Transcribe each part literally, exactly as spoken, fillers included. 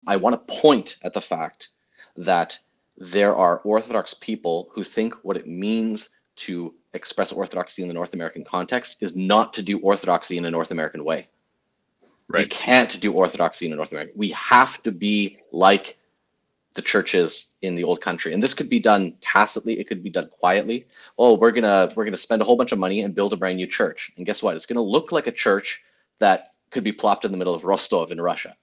I want to point at the fact that there are Orthodox people who think what it means to express Orthodoxy in the North American context is not to do Orthodoxy in a North American way. We Right. can't do Orthodoxy in a North American. We have to be like the churches in the old country. And this could be done tacitly, it could be done quietly. Oh, we're gonna we're gonna spend a whole bunch of money and build a brand new church. And guess what? It's gonna look like a church that could be plopped in the middle of Rostov in Russia.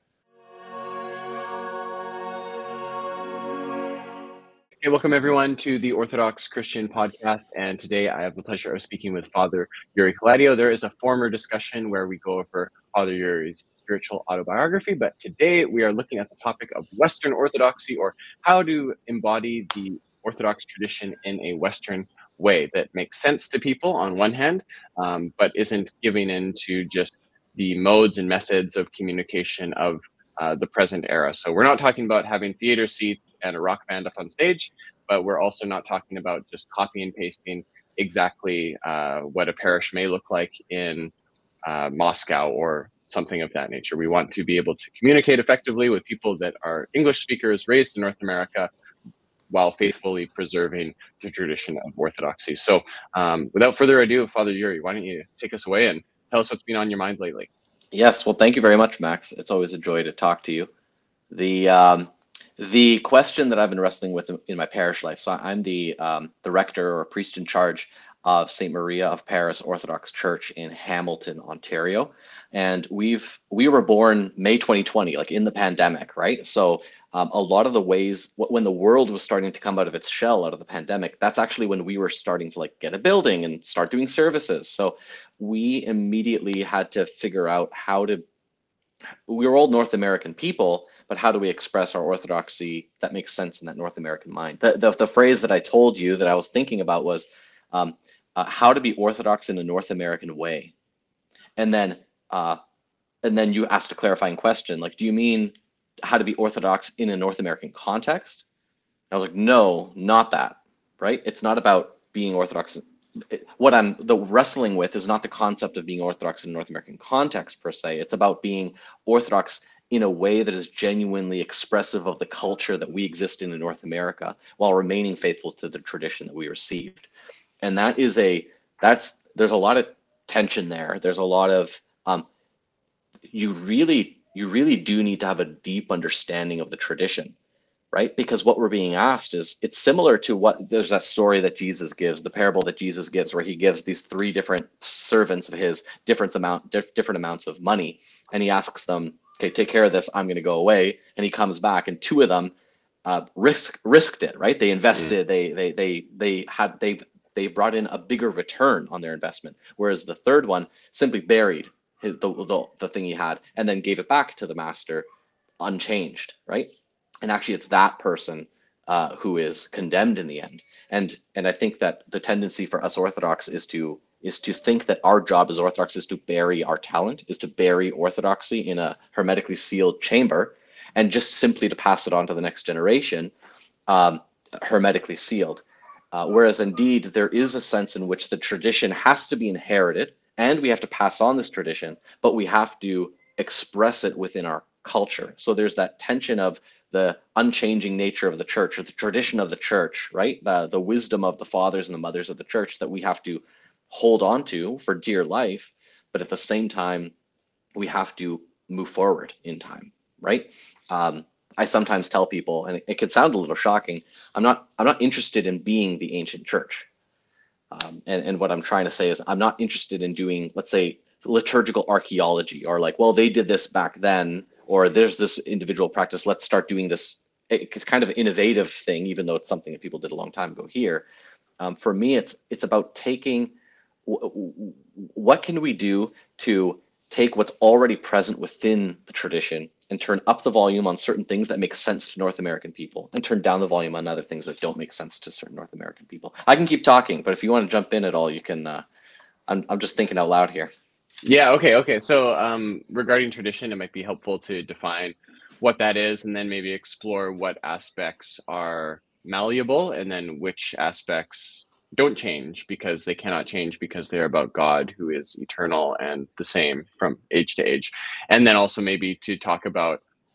Hey, welcome everyone to the Orthodox Christian Podcast. And today I have the pleasure of speaking with Father Yuri Kaladio. There is a former discussion where we go over Father Yuri's spiritual autobiography, but today we are looking at the topic of Western Orthodoxy, or how to embody the Orthodox tradition in a Western way that makes sense to people on one hand, um, but isn't giving in to just the modes and methods of communication of uh, the present era. So we're not talking about having theater seats and a rock band up on stage, but we're also not talking about just copy and pasting exactly uh, what a parish may look like in uh, Moscow or something of that nature. We want to be able to communicate effectively with people that are English speakers raised in North America while faithfully preserving the tradition of Orthodoxy. So um, without further ado, Father Yuri, why don't you take us away and tell us what's been on your mind lately? Yes, well, thank you very much, Max. It's always a joy to talk to you. The um, the question that I've been wrestling with in my parish life. So I'm the um, the rector or priest in charge of Saint Maria of Paris Orthodox Church in Hamilton, Ontario, and we've we were born May twenty twenty, like in the pandemic, right? So um, a lot of the ways when the world was starting to come out of its shell out of the pandemic, that's actually when we were starting to like get a building and start doing services. So we immediately had to figure out how to we were all North American people, but how do we express our orthodoxy that makes sense in that North American mind? The, the, the phrase that I told you that I was thinking about was um, uh, how to be Orthodox in a North American way. And then, uh, and then you asked a clarifying question, like, do you mean how to be Orthodox in a North American context? I was like, no, not that, right? It's not about being Orthodox. What I'm the wrestling with is not the concept of being Orthodox in North American context per se. It's about being Orthodox in a way that is genuinely expressive of the culture that we exist in in North America while remaining faithful to the tradition that we received. And that is a, that's, there's a lot of tension there. There's a lot of, um, you really, you really do need to have a deep understanding of the tradition, right? Because what we're being asked is, it's similar to what, there's that story that Jesus gives, the parable that Jesus gives, where he gives these three different servants of his different amount, different amounts of money, and he asks them, okay, take care of this, I'm going to go away, and he comes back, and two of them uh, risk risked it, right? They Mm. invested, they they they they had they they brought in a bigger return on their investment, whereas the third one simply buried his, the, the the thing he had and then gave it back to the master unchanged, right? And actually it's that person uh, who is condemned in the end. And and I think that the tendency for us Orthodox is to is to think that our job as Orthodox is to bury our talent, is to bury Orthodoxy in a hermetically sealed chamber, and just simply to pass it on to the next generation, um, hermetically sealed. Uh, whereas indeed there is a sense in which the tradition has to be inherited, and we have to pass on this tradition, but we have to express it within our culture. So there's that tension of the unchanging nature of the church, or the tradition of the church, right? The, the wisdom of the fathers and the mothers of the church that we have to hold on to for dear life, but at the same time, we have to move forward in time, right? Um, I sometimes tell people, and it, it could sound a little shocking, I'm not I'm not interested in being the ancient church. Um, and, and what I'm trying to say is I'm not interested in doing, let's say, liturgical archaeology, or like, well, they did this back then, or there's this individual practice, let's start doing this. It's kind of an innovative thing, even though it's something that people did a long time ago here. Um, for me, it's it's about taking what can we do to take what's already present within the tradition and turn up the volume on certain things that make sense to North American people, and turn down the volume on other things that don't make sense to certain North American people. I can keep talking, but if you want to jump in at all, you can. Uh, I'm I'm just thinking out loud here. Yeah, okay, okay. So, um, regarding tradition, it might be helpful to define what that is and then maybe explore what aspects are malleable and then which aspects don't change because they cannot change because they're about God who is eternal and the same from age to age. And then also maybe to talk about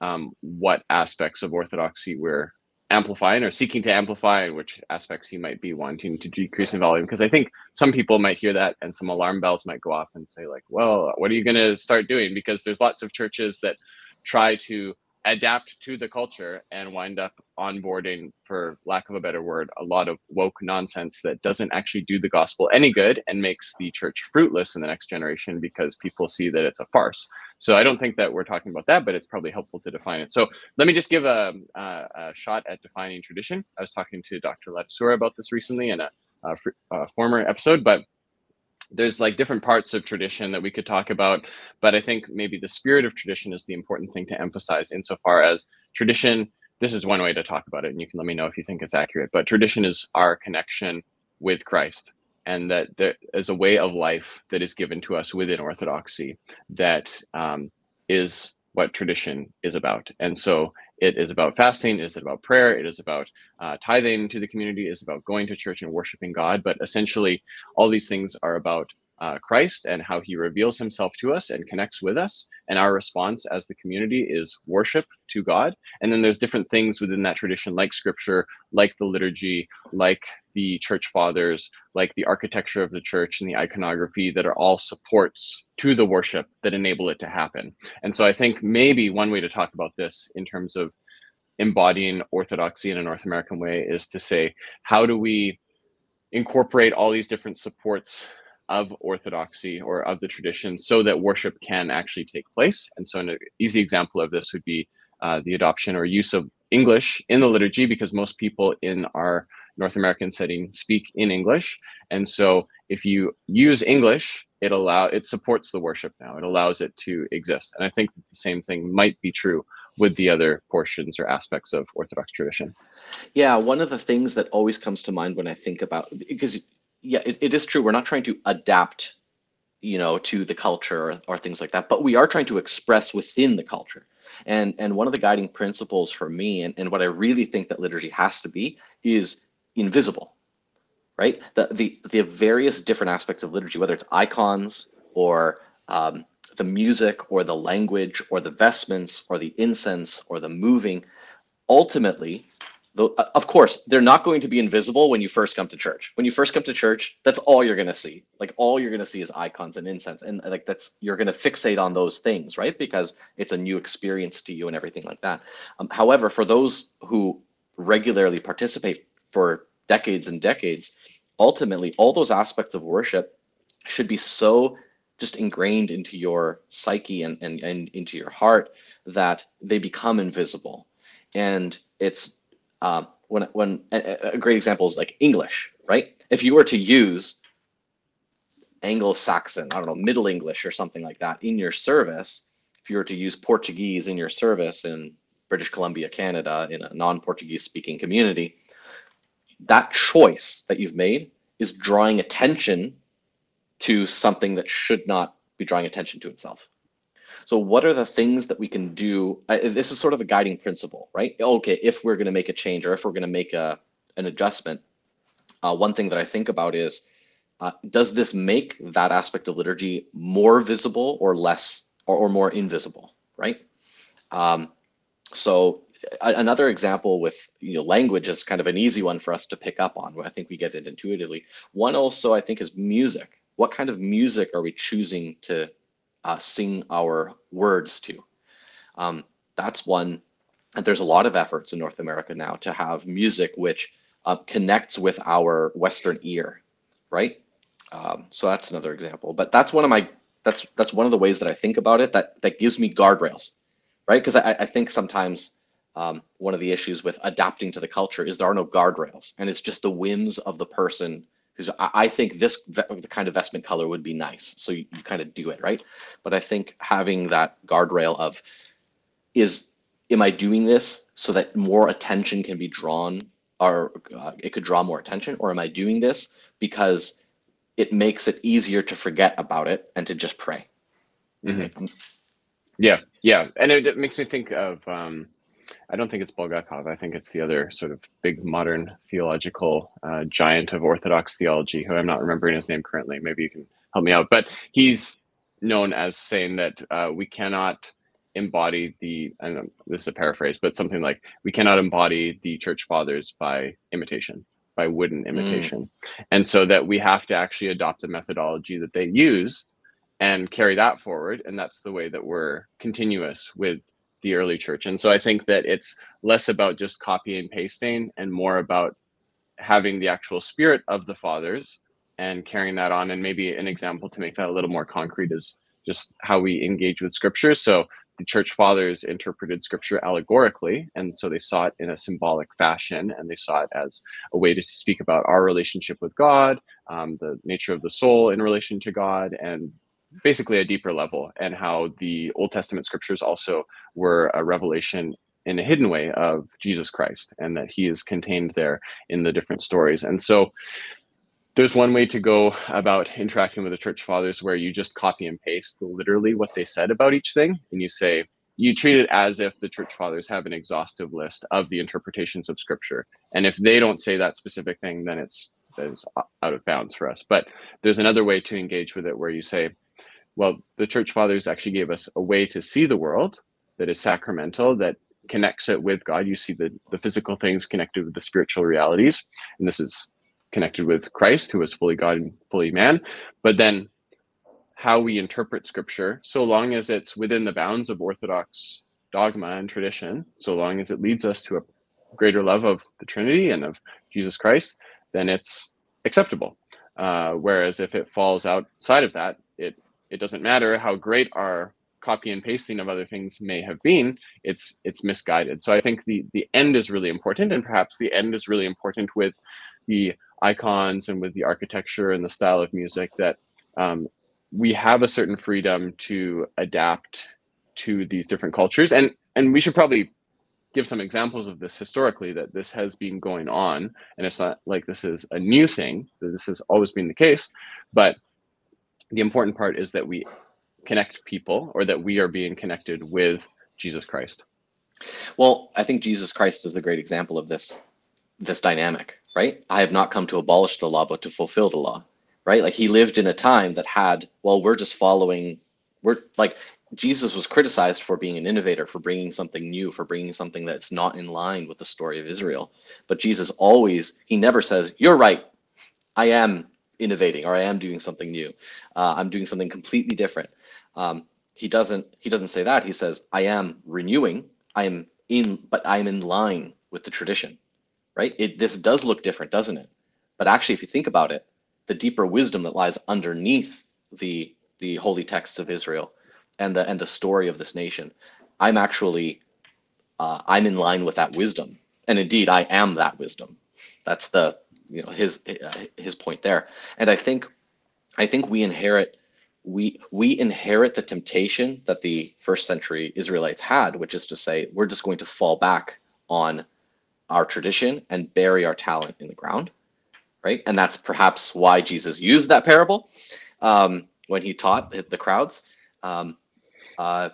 um, what aspects of orthodoxy we're amplifying or seeking to amplify, and which aspects you might be wanting to decrease in volume. Because I think some people might hear that and some alarm bells might go off and say like, well, what are you going to start doing? Because there's lots of churches that try to adapt to the culture and wind up onboarding, for lack of a better word, a lot of woke nonsense that doesn't actually do the gospel any good and makes the church fruitless in the next generation because people see that it's a farce. So I don't think that we're talking about that, but it's probably helpful to define it. So let me just give a, a, a shot at defining tradition. I was talking to Doctor Latsura about this recently in a, a, a former episode, but there's like different parts of tradition that we could talk about, but I think maybe the spirit of tradition is the important thing to emphasize insofar as tradition, this is one way to talk about it, and you can let me know if you think it's accurate, but tradition is our connection with Christ, and that there is a way of life that is given to us within Orthodoxy that um, is what tradition is about. And so it is about fasting, it is about prayer, it is about uh, tithing to the community, it is about going to church and worshiping God. But essentially, all these things are about uh, Christ and how he reveals himself to us and connects with us. And our response as the community is worship to God. And then there's different things within that tradition, like scripture, like the liturgy, like the church fathers, like the architecture of the church and the iconography, that are all supports to the worship that enable it to happen. And so I think maybe one way to talk about this in terms of embodying orthodoxy in a North American way is to say, how do we incorporate all these different supports of orthodoxy or of the tradition so that worship can actually take place? And so an easy example of this would be uh, the adoption or use of English in the liturgy, because most people in our North American setting speak in English. And so if you use English, it allow it supports the worship now. It allows it to exist. And I think the same thing might be true with the other portions or aspects of Orthodox tradition. Yeah, one of the things that always comes to mind when I think about, because yeah, it, it is true, we're not trying to adapt, you know, to the culture or, or things like that, but we are trying to express within the culture. And and one of the guiding principles for me, and, and what I really think that liturgy has to be, is invisible, right? The the the various different aspects of liturgy, whether it's icons or um, the music or the language or the vestments or the incense or the moving, ultimately, the, of course, they're not going to be invisible when you first come to church. When you first come to church, that's all you're going to see. Like all you're going to see is icons and incense, and like that's you're going to fixate on those things, right? Because it's a new experience to you and everything like that. Um, however, for those who regularly participate for decades and decades, ultimately, all those aspects of worship should be so just ingrained into your psyche and, and, and into your heart that they become invisible. And it's um, when when a, a great example is like English, right? If you were to use Anglo-Saxon, I don't know, Middle English or something like that in your service, if you were to use Portuguese in your service in British Columbia, Canada, in a non-Portuguese speaking community, that choice that you've made is drawing attention to something that should not be drawing attention to itself. So what are the things that we can do? Uh, this is sort of a guiding principle, right? Okay, if we're going to make a change or if we're going to make a an adjustment, uh, one thing that I think about is, uh, does this make that aspect of liturgy more visible or less, or, or more invisible, right? Um, so a, another example with you know language is kind of an easy one for us to pick up on. I think we get it intuitively. One also I think is music. What kind of music are we choosing to Uh, sing our words to? Um, that's one, and there's a lot of efforts in North America now to have music which uh, connects with our Western ear, right? Um, so that's another example. But that's one of my that's that's one of the ways that I think about it. That that gives me guardrails, right? Because I, I think sometimes um, one of the issues with adapting to the culture is there are no guardrails, and it's just the whims of the person. Because I think this the kind of vestment color would be nice, so you, you kind of do it, right? But I think having that guardrail of is, am I doing this so that more attention can be drawn, or uh, it could draw more attention, or am I doing this because it makes it easier to forget about it and to just pray? Mm-hmm. Yeah, yeah, and it, it makes me think of. Um, I don't think it's Bulgakov. I think it's the other sort of big modern theological uh, giant of Orthodox theology, who I'm not remembering his name currently. Maybe you can help me out. But he's known as saying that uh, we cannot embody the, and this is a paraphrase, but something like, we cannot embody the church fathers by imitation, by wooden imitation. Mm. And so that we have to actually adopt a methodology that they used and carry that forward. And that's the way that we're continuous with the early church. And so I think that it's less about just copy and pasting and more about having the actual spirit of the fathers and carrying that on. And maybe an example to make that a little more concrete is just how we engage with scripture. So the church fathers interpreted scripture allegorically, and so they saw it in a symbolic fashion, and they saw it as a way to speak about our relationship with God, um, the nature of the soul in relation to God, and basically a deeper level, and how the Old Testament scriptures also were a revelation in a hidden way of Jesus Christ, and that he is contained there in the different stories. And so there's one way to go about interacting with the church fathers where you just copy and paste literally what they said about each thing. And you say, you treat it as if the church fathers have an exhaustive list of the interpretations of scripture. And if they don't say that specific thing, then it's, it's out of bounds for us. But there's another way to engage with it where you say, well, the church fathers actually gave us a way to see the world that is sacramental, that connects it with God. You see the, the physical things connected with the spiritual realities. And this is connected with Christ, who is fully God and fully man. But then how we interpret scripture, so long as it's within the bounds of Orthodox dogma and tradition, so long as it leads us to a greater love of the Trinity and of Jesus Christ, then it's acceptable. Uh, whereas if it falls outside of that, it it doesn't matter how great our copy and pasting of other things may have been, it's it's misguided. So I think the the end is really important, and perhaps the end is really important with the icons and with the architecture and the style of music, that um, we have a certain freedom to adapt to these different cultures. And and we should probably give some examples of this historically, that this has been going on, and it's not like this is a new thing, that this has always been the case. But the important part is that we connect people, or that we are being connected with Jesus Christ. Well, I think Jesus Christ is the great example of this this dynamic, right? I have not come to abolish the law, but to fulfill the law, right? Like, he lived in a time that had, well, we're just following, we're like, Jesus was criticized for being an innovator, for bringing something new, for bringing something that's not in line with the story of Israel. But Jesus always, he never says, you're right, I am innovating, or I am doing something new. Uh, I'm doing something completely different. Um, he doesn't, he doesn't say that. He says, I am renewing, I am in, but I'm in line with the tradition. Right? It, this does look different, doesn't it? But actually, if you think about it, the deeper wisdom that lies underneath the the holy texts of Israel and the and the story of this nation, I'm actually uh, I'm in line with that wisdom, and indeed, I am that wisdom. That's the you know his uh, his point there. And I think I think we inherit we we inherit the temptation that the first century Israelites had, which is to say, we're just going to fall back on our tradition and bury our talent in the ground, right? And that's perhaps why Jesus used that parable um, when he taught the crowds. Um, uh,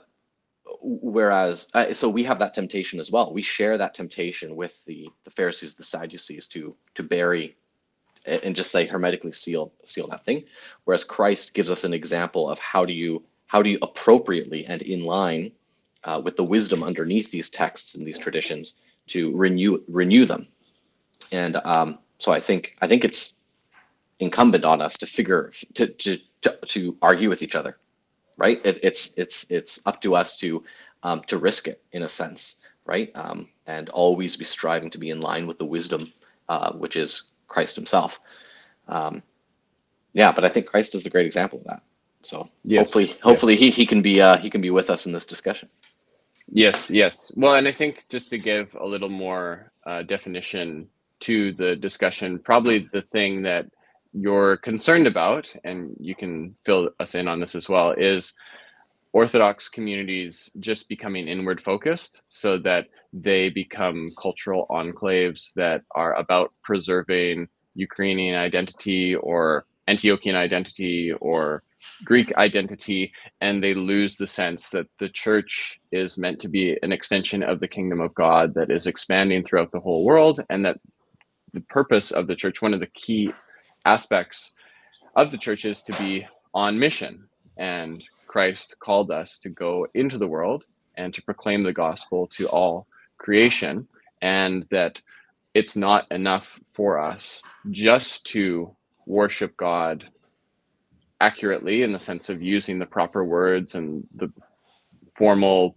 whereas, uh, so we have that temptation as well. We share that temptation with the the Pharisees, the Sadducees, to to bury and just say hermetically seal seal that thing. Whereas Christ gives us an example of how do you how do you appropriately and in line uh, with the wisdom underneath these texts and these traditions to renew renew them. And um, so I think I think it's incumbent on us to figure to to to, to argue with each other, right? It, it's it's it's up to us to um, to risk it in a sense, right? Um, and always be striving to be in line with the wisdom, uh, which is Christ himself. Um, yeah, but I think Christ is the great example of that. So yes. hopefully hopefully yeah. he he can be uh, he can be with us in this discussion. Yes, yes. Well, and I think just to give a little more uh, definition to the discussion, probably the thing that you're concerned about, and you can fill us in on this as well, is Orthodox communities just becoming inward focused, so that they become cultural enclaves that are about preserving Ukrainian identity or Antiochian identity or Greek identity, and they lose the sense that the church is meant to be an extension of the kingdom of God that is expanding throughout the whole world, and that the purpose of the church, one of the key aspects of the church, is to be on mission. And Christ called us to go into the world and to proclaim the gospel to all creation, and that it's not enough for us just to worship God accurately in the sense of using the proper words and the formal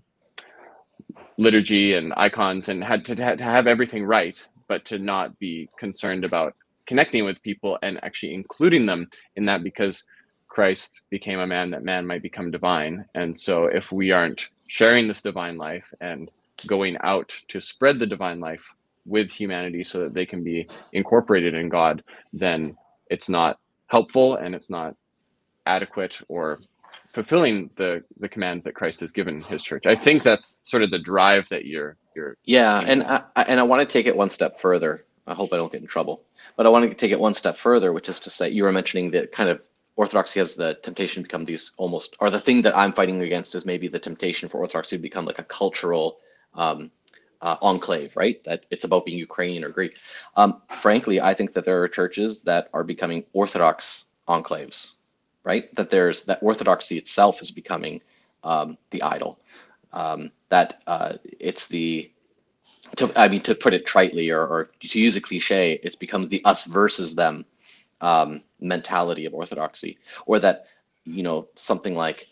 liturgy and icons, and had to, to have everything right, but to not be concerned about connecting with people and actually including them in that, because Christ became a man that man might become divine. And so if we aren't sharing this divine life and going out to spread the divine life with humanity so that they can be incorporated in God, then it's not helpful and it's not adequate or fulfilling the the command that Christ has given his church. I think that's sort of the drive that you're you're Yeah, aiming and at. I, and I want to take it one step further. I hope I don't get in trouble, but I want to take it one step further, which is to say, you were mentioning that kind of Orthodoxy has the temptation to become these almost, or the thing that I'm fighting against is maybe the temptation for Orthodoxy to become like a cultural um, uh, enclave, right? That it's about being Ukrainian or Greek. Um, frankly, I think that there are churches that are becoming Orthodox enclaves, right? That there's that Orthodoxy itself is becoming um, the idol. Um, that uh, it's the to, I mean, to put it tritely, or, or to use a cliche, it becomes the us versus them um, mentality of Orthodoxy, or that, you know, something like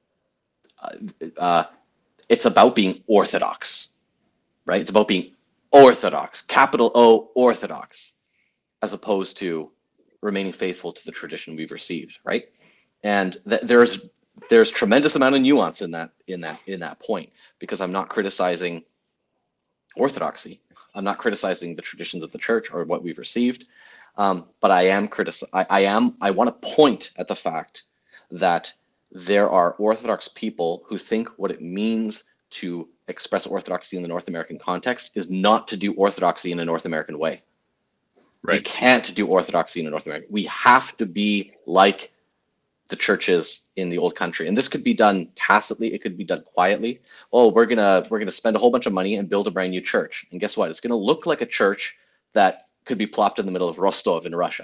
uh, uh, it's about being Orthodox, right? It's about being Orthodox, capital O, Orthodox, as opposed to remaining faithful to the tradition we've received, right? And th- there's there's tremendous amount of nuance in that in that in that point, because I'm not criticizing Orthodoxy. I'm not criticizing the traditions of the church or what we've received, um, but I am critic. I, I am. I want to point at the fact that there are Orthodox people who think what it means to express Orthodoxy in the North American context is not to do Orthodoxy in a North American way. We Right. can't do Orthodoxy in a North American. We have to be like the churches in the old country, and this could be done tacitly, it could be done quietly. Oh, we're gonna we're gonna spend a whole bunch of money and build a brand new church, and guess what, it's gonna look like a church that could be plopped in the middle of Rostov in Russia.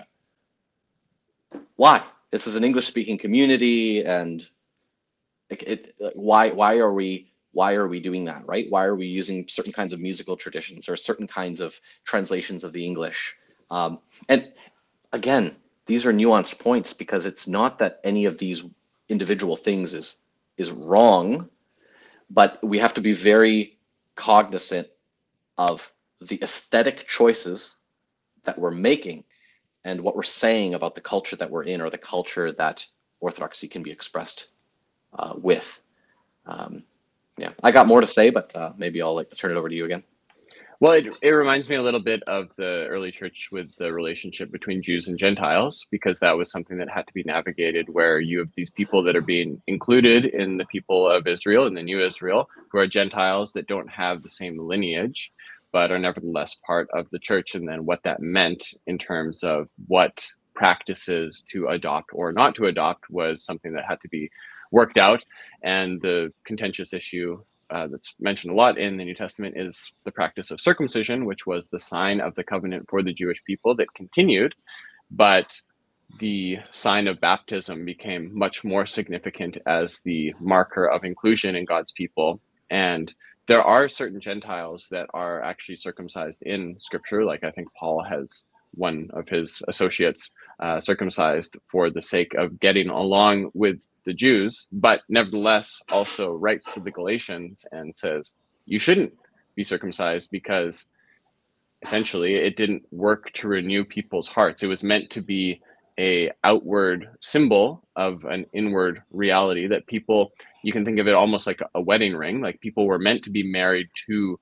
Why? This is an English speaking community, and it, it, why why are we why are we doing that, right? Why are we using certain kinds of musical traditions or certain kinds of translations of the English? Um, and again, these are nuanced points, because it's not that any of these individual things is is wrong, but we have to be very cognizant of the aesthetic choices that we're making and what we're saying about the culture that we're in, or the culture that Orthodoxy can be expressed uh, with. Um, yeah, I got more to say, but uh, maybe I'll like turn it over to you again. Well, it, it reminds me a little bit of the early church with the relationship between Jews and Gentiles, because that was something that had to be navigated, where you have these people that are being included in the people of Israel, in the new Israel, who are Gentiles that don't have the same lineage, but are nevertheless part of the church. And then what that meant in terms of what practices to adopt or not to adopt was something that had to be worked out. And the contentious issue Uh, that's mentioned a lot in the New Testament is the practice of circumcision, which was the sign of the covenant for the Jewish people that continued, but the sign of baptism became much more significant as the marker of inclusion in God's people. And there are certain Gentiles that are actually circumcised in Scripture, like I think Paul has one of his associates uh, circumcised for the sake of getting along with the Jews, but nevertheless also writes to the Galatians and says, you shouldn't be circumcised, because essentially it didn't work to renew people's hearts. It was meant to be a outward symbol of an inward reality, that people, you can think of it almost like a wedding ring, like people were meant to be married to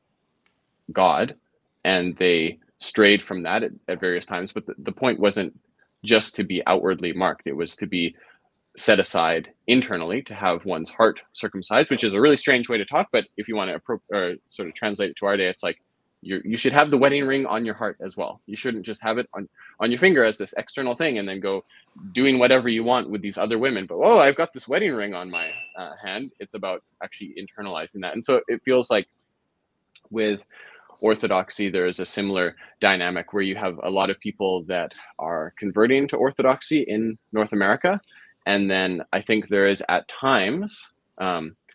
God, and they strayed from that at, at various times. But the, the point wasn't just to be outwardly marked, it was to be set aside internally, to have one's heart circumcised, which is a really strange way to talk. But if you want to appro- or sort of translate it to our day, it's like you you should have the wedding ring on your heart as well. You shouldn't just have it on, on your finger as this external thing and then go doing whatever you want with these other women. But, oh, I've got this wedding ring on my uh, hand. It's about actually internalizing that. And so it feels like with Orthodoxy, there is a similar dynamic where you have a lot of people that are converting to Orthodoxy in North America. And then I think there is at times um,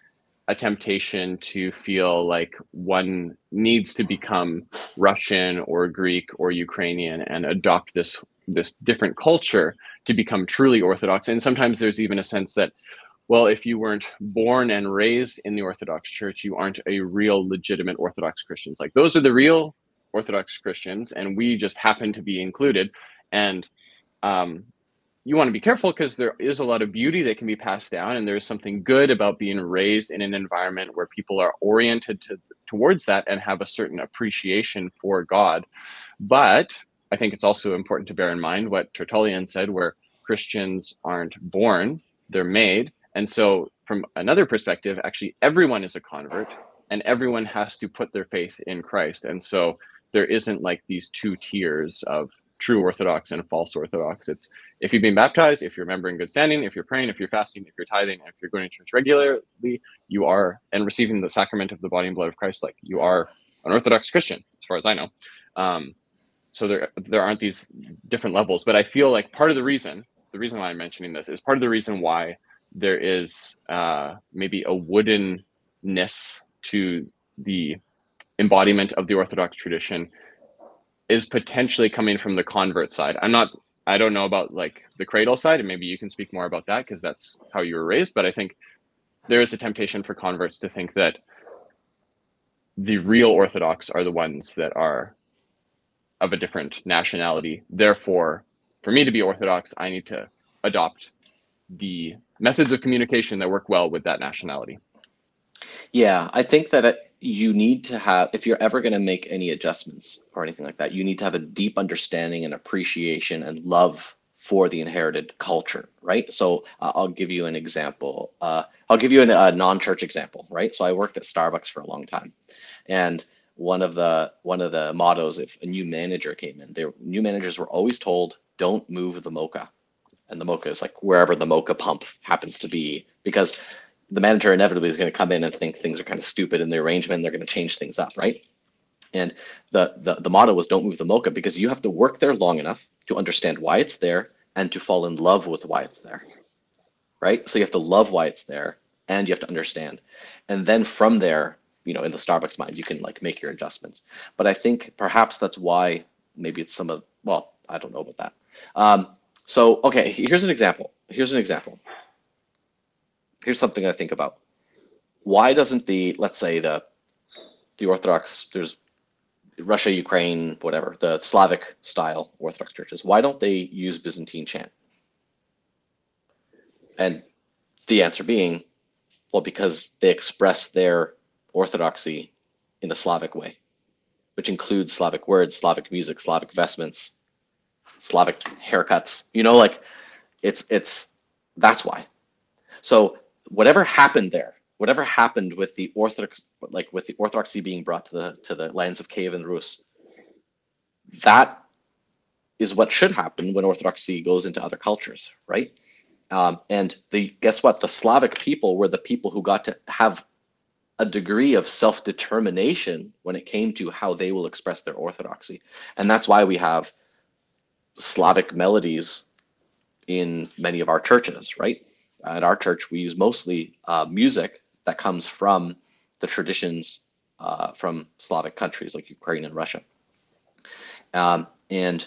a temptation to feel like one needs to become Russian or Greek or Ukrainian and adopt this this different culture to become truly Orthodox. And sometimes there's even a sense that, well, if you weren't born and raised in the Orthodox Church, you aren't a real legitimate Orthodox Christians. Like, those are the real Orthodox Christians, and we just happen to be included. And um, you want to be careful, because there is a lot of beauty that can be passed down, and there's something good about being raised in an environment where people are oriented to, towards that and have a certain appreciation for God. But I think it's also important to bear in mind what Tertullian said, where Christians aren't born, they're made. And so from another perspective, actually everyone is a convert, and everyone has to put their faith in Christ. And so there isn't like these two tiers of true Orthodox and false Orthodox. It's if you've been baptized, if you're a member in good standing, if you're praying, if you're fasting, if you're tithing, if you're going to church regularly, you are, and receiving the sacrament of the body and blood of Christ, like, you are an Orthodox Christian, as far as I know. Um, so there there aren't these different levels. But I feel like part of the reason, the reason why I'm mentioning this is part of the reason why there is uh, maybe a woodenness to the embodiment of the Orthodox tradition is potentially coming from the convert side. I'm not, I don't know about like the cradle side, and maybe you can speak more about that because that's how you were raised. But I think there is a temptation for converts to think that the real Orthodox are the ones that are of a different nationality. Therefore, for me to be Orthodox, I need to adopt the methods of communication that work well with that nationality. Yeah, I think that it, you need to have, if you're ever going to make any adjustments or anything like that, you need to have a deep understanding and appreciation and love for the inherited culture, right? So uh, I'll give you an example. Uh, I'll give you an, a non-church example, right? So I worked at Starbucks for a long time, and one of the one of the mottos, if a new manager came in, their new managers were always told, "Don't move the mocha," and the mocha is like wherever the mocha pump happens to be, because the manager inevitably is going to come in and think things are kind of stupid in the arrangement, and they're going to change things up, right? And the, the the motto was, don't move the mocha, because you have to work there long enough to understand why it's there and to fall in love with why it's there, right? So you have to love why it's there, and you have to understand. And then from there, you know, in the Starbucks mind, you can like make your adjustments. But I think perhaps that's why maybe it's some of, well, I don't know about that. Um, so, okay, here's an example. Here's an example. Here's something I think about. Why doesn't the, let's say the the Orthodox, there's Russia, Ukraine, whatever, the Slavic style Orthodox churches, why don't they use Byzantine chant? And the answer being, well, because they express their orthodoxy in a Slavic way, which includes Slavic words, Slavic music, Slavic vestments, Slavic haircuts. You know, like it's it's that's why. So whatever happened there, whatever happened with the Orthodox, like with the Orthodoxy being brought to the to the lands of Kiev and Rus, that is what should happen when Orthodoxy goes into other cultures, right? Um, and the guess what? The Slavic people were the people who got to have a degree of self-determination when it came to how they will express their orthodoxy. And that's why we have Slavic melodies in many of our churches, right? At our church, we use mostly uh, music that comes from the traditions uh, from Slavic countries like Ukraine and Russia. Um, and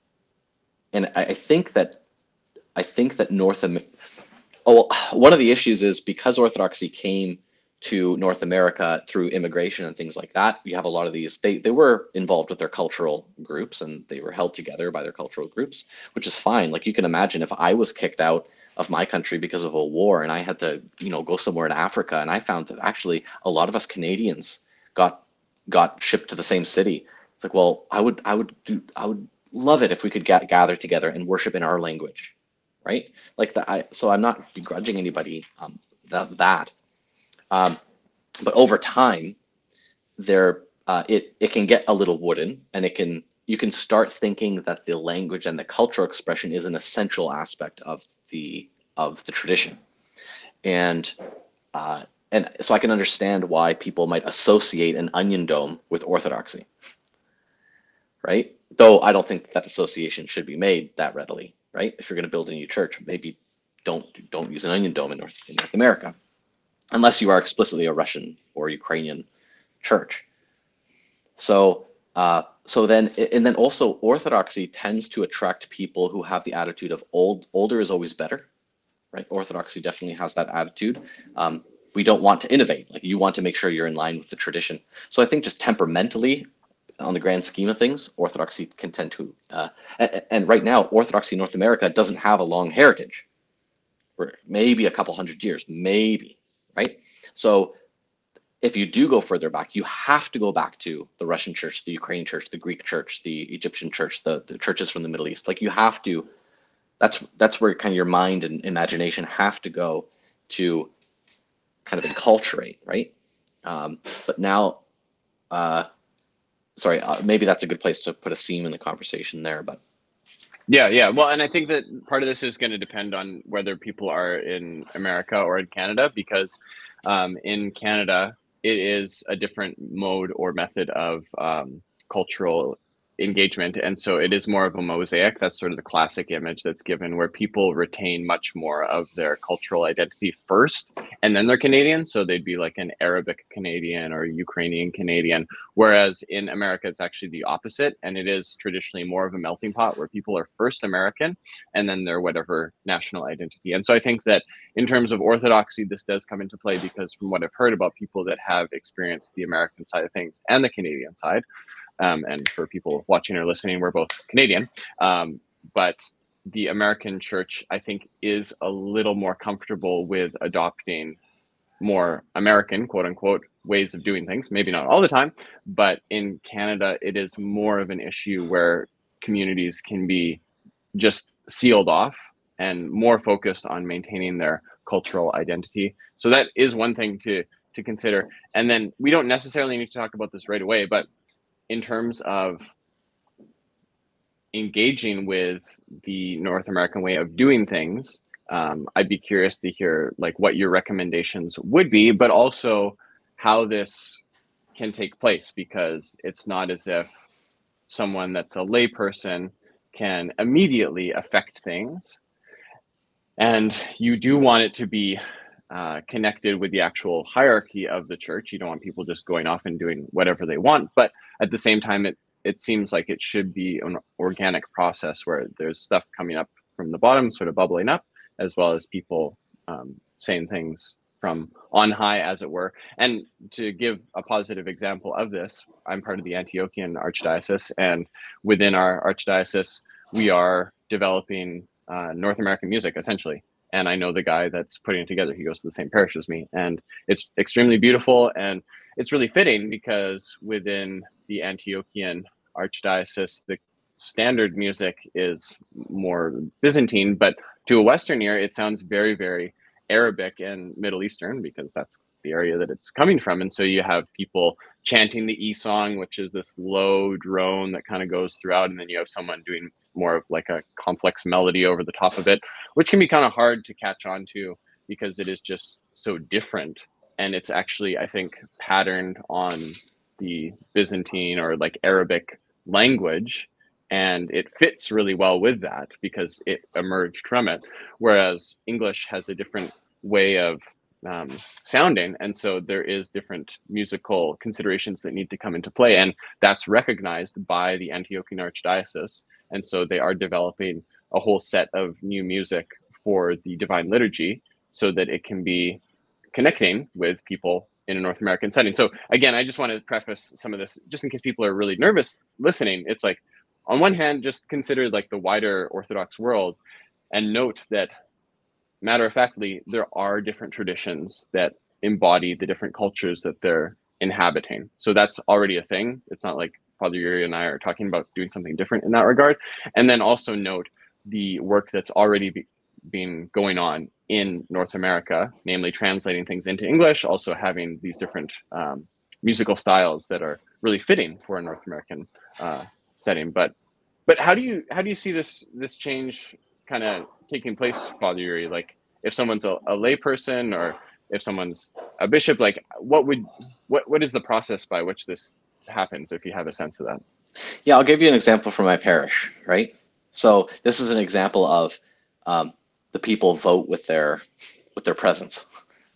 and I think that I think that North America, oh, one of the issues is because Orthodoxy came to North America through immigration and things like that, you have a lot of these, they, they were involved with their cultural groups and they were held together by their cultural groups, which is fine. Like you can imagine if I was kicked out of my country because of a war and I had to, you know, go somewhere in Africa, and I found that actually a lot of us Canadians got got shipped to the same city. It's like, well, I would I would do I would love it if we could get gather together and worship in our language, right? Like that. I so I'm not begrudging anybody um, that that. Um, but over time, there uh, it it can get a little wooden, and it can you can start thinking that the language and the cultural expression is an essential aspect of the of the tradition, and uh, and so I can understand why people might associate an onion dome with orthodoxy, right? Though I don't think that association should be made that readily, right? If you're going to build a new church, maybe don't don't use an onion dome in North in North America. unless you are explicitly a Russian or Ukrainian church. So, uh, so then, and then also Orthodoxy tends to attract people who have the attitude of old, older is always better, right? Orthodoxy definitely has that attitude. Um, we don't want to innovate. Like you want to make sure you're in line with the tradition. So I think just temperamentally, on the grand scheme of things, Orthodoxy can tend to, uh, and, and right now, Orthodoxy in North America doesn't have a long heritage. For maybe a couple hundred years, maybe, right? So if you do go further back, you have to go back to the Russian church, the Ukrainian church, the Greek church, the Egyptian church, the, the churches from the Middle East. Like you have to, that's that's where kind of your mind and imagination have to go to kind of enculturate, right? Um, but now, uh, sorry, uh, maybe that's a good place to put a seam in the conversation there, but. Yeah, yeah. Well, and I think that part of this is going to depend on whether people are in America or in Canada, because um, in Canada, it is a different mode or method of um, cultural engagement. And so it is more of a mosaic. That's sort of the classic image that's given, where people retain much more of their cultural identity first, and then they're Canadian. So they'd be like an Arabic Canadian or Ukrainian Canadian. Whereas in America, it's actually the opposite. And it is traditionally more of a melting pot where people are first American and then their whatever national identity. And so I think that in terms of Orthodoxy, this does come into play, because from what I've heard about people that have experienced the American side of things and the Canadian side, Um, and for people watching or listening, we're both Canadian. Um, but the American church, I think, is a little more comfortable with adopting more American, quote unquote, ways of doing things. Maybe not all the time, but in Canada, it is more of an issue where communities can be just sealed off and more focused on maintaining their cultural identity. So that is one thing to to consider. And then we don't necessarily need to talk about this right away, but in terms of engaging with the North American way of doing things, um, I'd be curious to hear like what your recommendations would be, but also how this can take place, because it's not as if someone that's a layperson can immediately affect things. And you do want it to be uh, connected with the actual hierarchy of the church. You don't want people just going off and doing whatever they want, but at the same time, it it seems like it should be an organic process where there's stuff coming up from the bottom, sort of bubbling up, as well as people um, saying things from on high, as it were. And to give a positive example of this, I'm part of the Antiochian Archdiocese, and within our Archdiocese, we are developing uh, North American music, essentially. And I know the guy that's putting it together. He goes to the same parish as me, and it's extremely beautiful. And it's really fitting because within the Antiochian Archdiocese, the standard music is more Byzantine, but to a Western ear, it sounds very, very Arabic and Middle Eastern, because that's the area that it's coming from. And so you have people chanting the E song, which is this low drone that kind of goes throughout. And then you have someone doing more of like a complex melody over the top of it, which can be kind of hard to catch on to because it is just so different. And it's actually, I think, patterned on the Byzantine or like Arabic language. And it fits really well with that because it emerged from it. Whereas English has a different way of um, sounding. And so there is different musical considerations that need to come into play. And that's recognized by the Antiochian Archdiocese. And so they are developing a whole set of new music for the Divine Liturgy so that it can be connecting with people in a North American setting. So again, I just want to preface some of this just in case people are really nervous listening. It's like, on one hand, just consider like the wider Orthodox world and note that matter of factly, there are different traditions that embody the different cultures that they're inhabiting. So that's already a thing. It's not like Father Yuri and I are talking about doing something different in that regard. And then also note the work that's already be, been going on in North America, namely translating things into English, also having these different um, musical styles that are really fitting for a North American uh, setting. But but how do you how do you see this this change kind of taking place, Father Yuri? Like if someone's a, a lay person or if someone's a bishop, like what would what what is the process by which this happens, if you have a sense of that? Yeah, I'll give you an example from my parish, right? So this is an example of um, the people vote with their with their presence,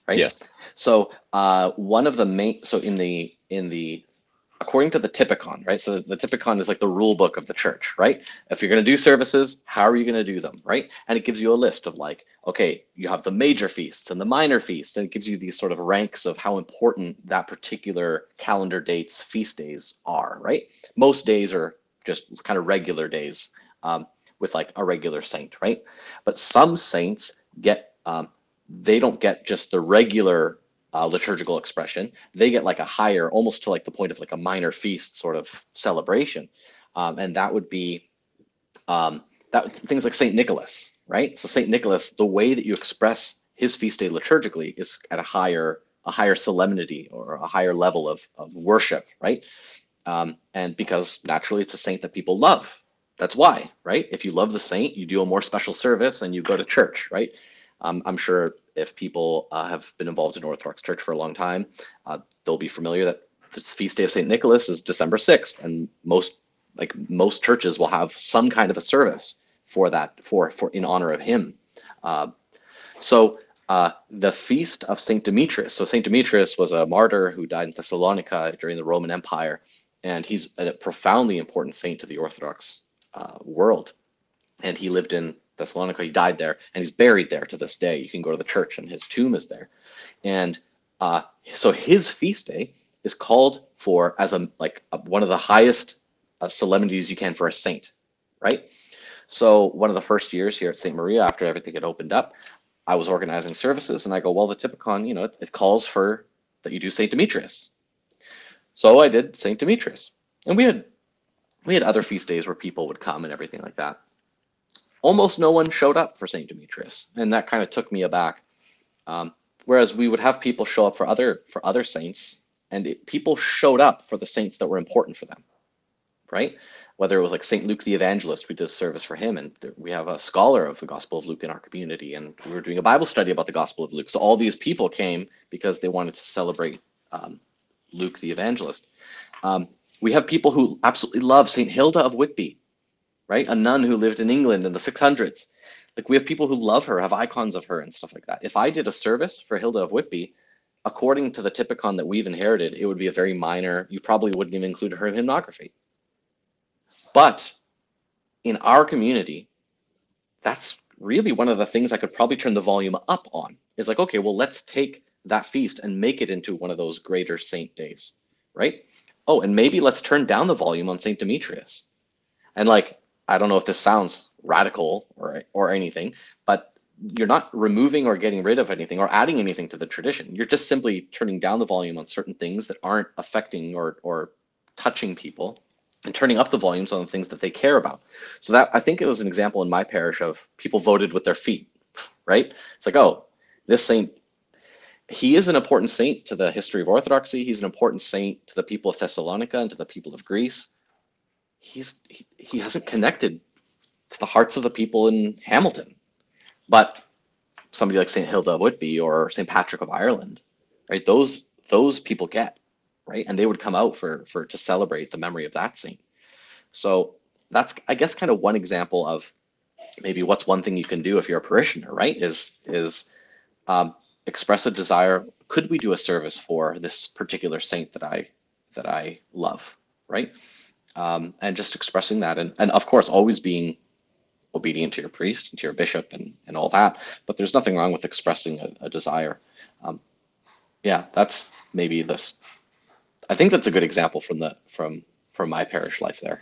right? Yes. So uh, one of the main, so in the in the according to the Typicon, right? So the Typicon is like the rule book of the church, right? If you're going to do services, how are you going to do them, right? And it gives you a list of like, okay, you have the major feasts and the minor feasts, and it gives you these sort of ranks of how important that particular calendar date's feast days are, right? Most days are just kind of regular days um, with like a regular saint, right? But some saints get, um, they don't get just the regular Uh, liturgical expression. They get like a higher, almost to like the point of like a minor feast sort of celebration, um, and that would be um, that things like Saint Nicholas, right? So Saint Nicholas, the way that you express his feast day liturgically is at a higher a higher solemnity or a higher level of of worship, right? Um, and because naturally it's a saint that people love. That's why, right? If you love the saint, you do a more special service and you go to church, right? Um, I'm sure if people uh, have been involved in Orthodox Church for a long time, uh, they'll be familiar that the feast day of Saint Nicholas is December sixth, and most like most churches will have some kind of a service for that for for in honor of him. Uh, so uh, the feast of Saint Demetrius. So Saint Demetrius was a martyr who died in Thessalonica during the Roman Empire, and he's a profoundly important saint to the Orthodox uh, world. And he lived in Thessalonica. He died there, and he's buried there to this day. You can go to the church, and his tomb is there. And uh, so his feast day is called for as a like a, one of the highest uh, solemnities you can for a saint, right? So one of the first years here at Saint Maria, after everything had opened up, I was organizing services, and I go, well, the Typicon, you know, it, it calls for that you do Saint Demetrius. So I did Saint Demetrius, and we had we had other feast days where people would come and everything like that. Almost no one showed up for Saint Demetrius, and that kind of took me aback. Um, whereas we would have people show up for other for other saints, and it, people showed up for the saints that were important for them, right? Whether it was like Saint Luke the Evangelist, we did a service for him, and there, we have a scholar of the Gospel of Luke in our community, and we were doing a Bible study about the Gospel of Luke. So all these people came because they wanted to celebrate um, Luke the Evangelist. Um, we have people who absolutely love Saint Hilda of Whitby, right? A nun who lived in England in the six hundreds. Like we have people who love her, have icons of her and stuff like that. If I did a service for Hilda of Whitby, according to the Typicon that we've inherited, it would be a very minor, you probably wouldn't even include her in hymnography. But in our community, that's really one of the things I could probably turn the volume up on. Is like, okay, well, let's take that feast and make it into one of those greater saint days, right? Oh, and maybe let's turn down the volume on Saint Demetrius. And like, I don't know if this sounds radical or or anything, but you're not removing or getting rid of anything or adding anything to the tradition. You're just simply turning down the volume on certain things that aren't affecting or or touching people, and turning up the volumes on the things that they care about. So that, I think it was an example in my parish of people voted with their feet, right? It's like, oh, this saint, he is an important saint to the history of Orthodoxy. He's an important saint to the people of Thessalonica and to the people of Greece. He's he, he hasn't connected to the hearts of the people in Hamilton, but somebody like Saint Hilda of Whitby or Saint Patrick of Ireland, right? Those those people get, right? And they would come out for for to celebrate the memory of that saint. So that's, I guess, kind of one example of maybe what's one thing you can do if you're a parishioner, right? Is is um, express a desire. Could we do a service for this particular saint that I that I love, right? Um, and just expressing that, and and of course always being obedient to your priest and to your bishop and and all that. But there's nothing wrong with expressing a, a desire. Um, yeah, that's maybe this. I think that's a good example from the from from my parish life there.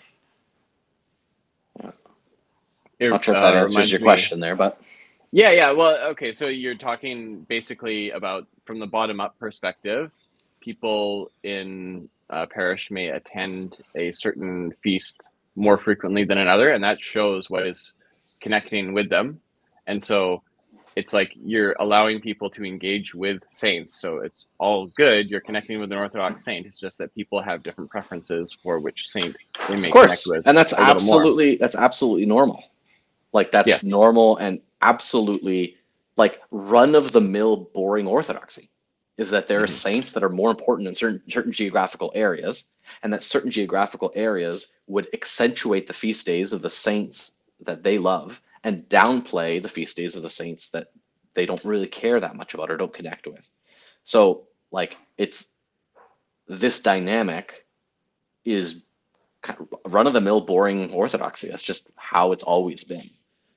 Yeah. It, Not sure if uh, that answers reminds your me- question there, but Yeah, yeah. Well, okay. So you're talking basically about from the bottom up perspective, people in a parish may attend a certain feast more frequently than another, and that shows what is connecting with them. And so it's like you're allowing people to engage with saints. So it's all good. You're connecting with an Orthodox saint. It's just that people have different preferences for which saint they may of course, connect with. and that's a little more. absolutely that's absolutely normal. Like that's Yes. normal and absolutely like run of the mill boring Orthodoxy is that there are Mhm. saints that are more important in certain certain geographical areas, and that certain geographical areas would accentuate the feast days of the saints that they love and downplay the feast days of the saints that they don't really care that much about or don't connect with. So like it's this dynamic is kind of run-of-the-mill boring orthodoxy. That's just how it's always been.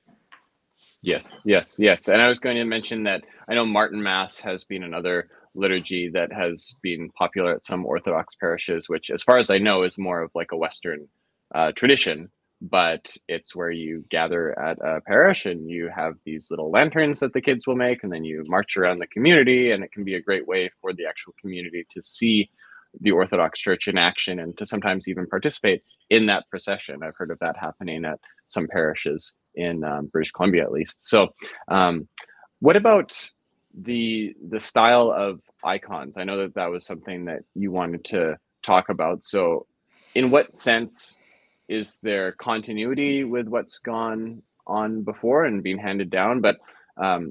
Yes, yes, yes. And I was going to mention that I know Martin Mass has been another liturgy that has been popular at some Orthodox parishes, which, as far as I know, is more of like a Western uh, tradition. But it's where you gather at a parish and you have these little lanterns that the kids will make, and then you march around the community. And it can be a great way for the actual community to see the Orthodox Church in action and to sometimes even participate in that procession. I've heard of that happening at some parishes in um, British Columbia, at least. So, um, what about the the style of icons? I know that that was something that you wanted to talk about. So, in what sense is there continuity with what's gone on before and being handed down? But um,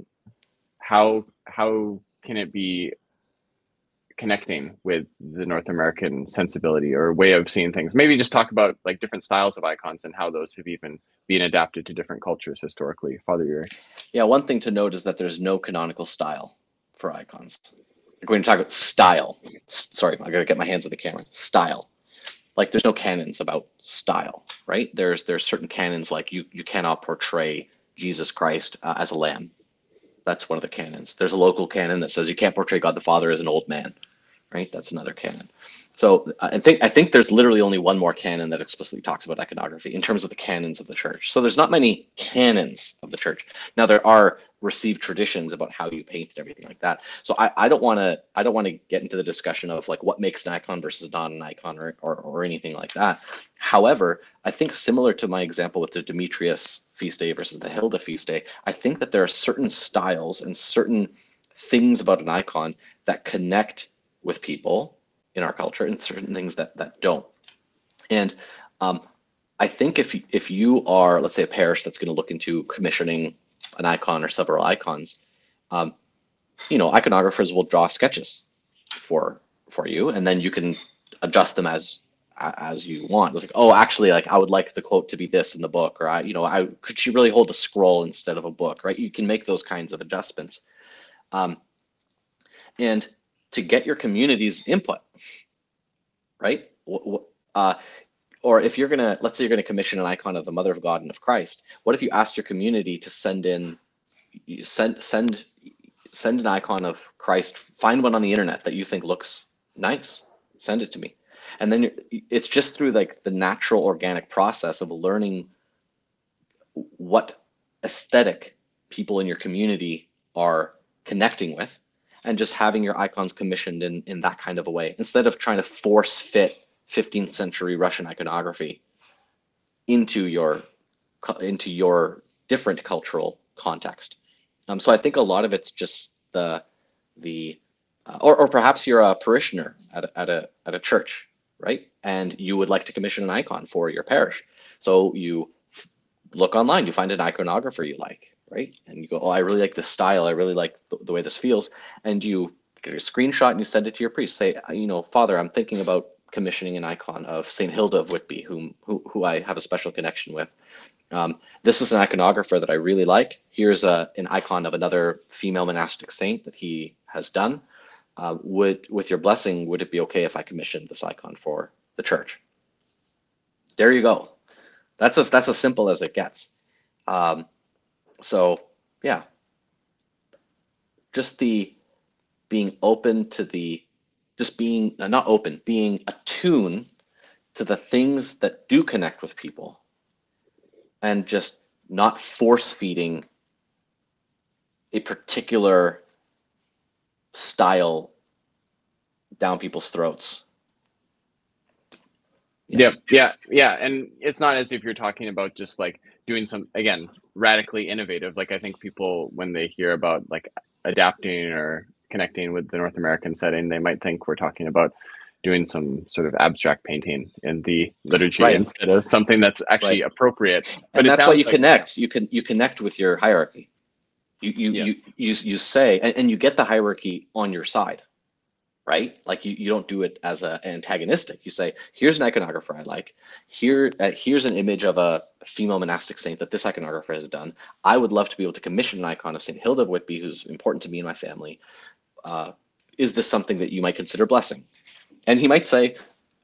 how how can it be connecting with the North American sensibility or way of seeing things? Maybe just talk about like different styles of icons and how those have even been adapted to different cultures historically. Father Yuri. Yeah, one thing to note is that there's no canonical style for icons. We're going to talk about style. Sorry, I got to get my hands on the camera. Style. Like there's no canons about style, right? There's there's certain canons like you you cannot portray Jesus Christ uh, as a lamb. That's one of the canons. There's a local canon that says you can't portray God the Father as an old man, right? That's another canon. So I think I think there's literally only one more canon that explicitly talks about iconography in terms of the canons of the church. So there's not many canons of the church. Now there are received traditions about how you paint and everything like that. So I, I don't want to I don't want to get into the discussion of like what makes an icon versus not an icon or, or or anything like that. However, I think similar to my example with the Demetrius feast day versus the Hilda feast day, I think that there are certain styles and certain things about an icon that connect with people in our culture and certain things that that don't. And um, I think if if you are, let's say, a parish that's going to look into commissioning an icon or several icons, um, you know, iconographers will draw sketches for for you, and then you can adjust them as as you want. It's like, oh, actually, like I would like the quote to be this in the book, or I, you know, I could she really hold a scroll instead of a book, right? You can make those kinds of adjustments, um, and to get your community's input, right? Uh, or if you're gonna, let's say you're gonna commission an icon of the Mother of God and of Christ, what if you asked your community to send in, send send send an icon of Christ, find one on the internet that you think looks nice, send it to me, and then it's just through like the natural organic process of learning what aesthetic people in your community are connecting with, and just having your icons commissioned in, in that kind of a way, instead of trying to force fit fifteenth century Russian iconography into your into your different cultural context. Um, so I think a lot of it's just the the uh, or or perhaps you're a parishioner at a, at a at a church, right? And you would like to commission an icon for your parish. So you look online, you find an iconographer you like, right? And you go, oh, I really like this style. I really like the, the way this feels. And you get a screenshot and you send it to your priest. Say, you know, Father, I'm thinking about commissioning an icon of Saint Hilda of Whitby, whom who, who I have a special connection with. Um, this is an iconographer that I really like. Here's a, an icon of another female monastic saint that he has done. Uh, would, with your blessing, would it be okay if I commissioned this icon for the church? There you go. That's as that's as simple as it gets. Um, so yeah, just the being open to the, just being uh, not open, being attuned to the things that do connect with people, and just not force feeding a particular style down people's throats. Yeah. yeah, yeah, and it's not as if you're talking about just like doing some, again, radically innovative. Like I think people, when they hear about like adapting or connecting with the North American setting, they might think we're talking about doing some sort of abstract painting in the liturgy, right, instead of something that's actually right. appropriate. But and that's why you like, connect. Yeah. You can you connect with your hierarchy. You you yeah. you, you you say, and, and you get the hierarchy on your side. Right? Like you, you don't do it as a, an antagonistic. You say, here's an iconographer I like. Here, uh, here's an image of a female monastic saint that this iconographer has done. I would love to be able to commission an icon of Saint Hilda of Whitby, who's important to me and my family. Uh, is this something that you might consider blessing? And he might say,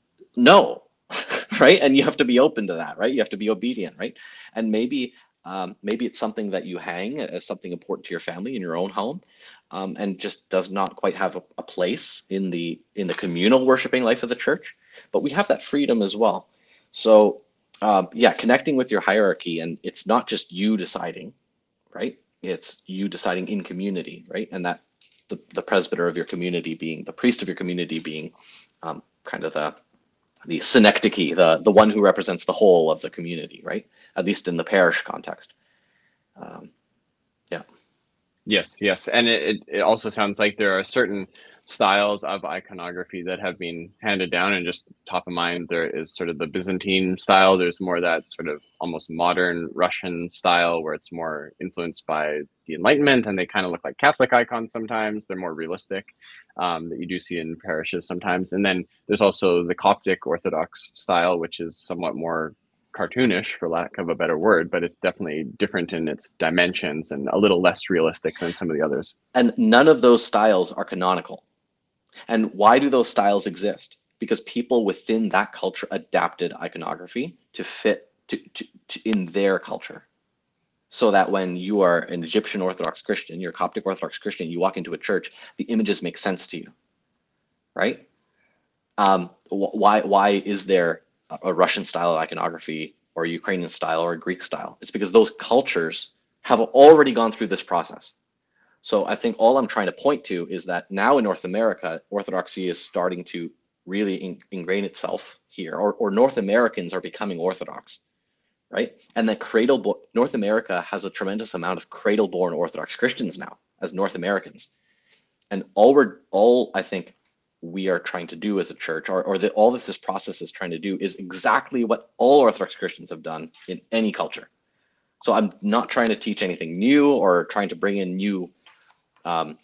no, right? And you have to be open to that, right? You have to be obedient, right? And maybe um, maybe it's something that you hang as something important to your family in your own home, um, and just does not quite have a, a place in the in the communal worshiping life of the church. But we have that freedom as well. So um, yeah, connecting with your hierarchy, and it's not just you deciding, right? It's you deciding in community, right? And that the, the presbyter of your community being, the priest of your community being um, kind of the the synecdoche, the the one who represents the whole of the community, right? At least in the parish context. Um, yeah. Yes, yes. And it, it also sounds like there are certain styles of iconography that have been handed down, and just top of mind, there is sort of the Byzantine style. There's more that sort of almost modern Russian style where it's more influenced by the Enlightenment, and they kind of look like Catholic icons sometimes. They're more realistic, um, that you do see in parishes sometimes. And then there's also the Coptic Orthodox style, which is somewhat more cartoonish, for lack of a better word, but it's definitely different in its dimensions and a little less realistic than some of the others. And none of those styles are canonical. And why do those styles exist? Because people within that culture adapted iconography to fit to, to, to in their culture. So that when you are an Egyptian Orthodox Christian, you're a Coptic Orthodox Christian, you walk into a church, the images make sense to you, right? Um, wh why why is there a Russian style of iconography or a Ukrainian style or a Greek style? It's because those cultures have already gone through this process. So I think all I'm trying to point to is that now in North America, Orthodoxy is starting to really in, ingrain itself here, or, or North Americans are becoming Orthodox, right? And that cradle, North America has a tremendous amount of cradle-born Orthodox Christians now as North Americans. And all we're, all I think we are trying to do as a church, or, or that all that this process is trying to do, is exactly what all Orthodox Christians have done in any culture. So I'm not trying to teach anything new or trying to bring in new Um,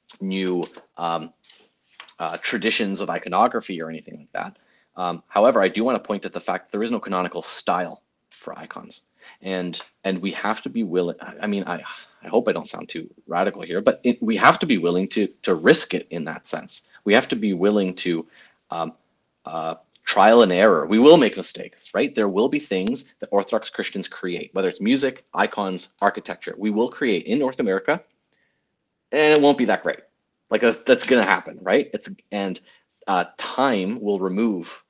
new um, uh, traditions of iconography or anything like that. Um, however, I do want to point at the fact that there is no canonical style for icons, and and we have to be willing. I mean, I I hope I don't sound too radical here, but it, we have to be willing to to risk it in that sense. We have to be willing to um, uh, trial and error. We will make mistakes, right? There will be things that Orthodox Christians create, whether it's music, icons, architecture. We will create in North America, and it won't be that great. Like that's, that's going to happen, right? It's and uh, time will remove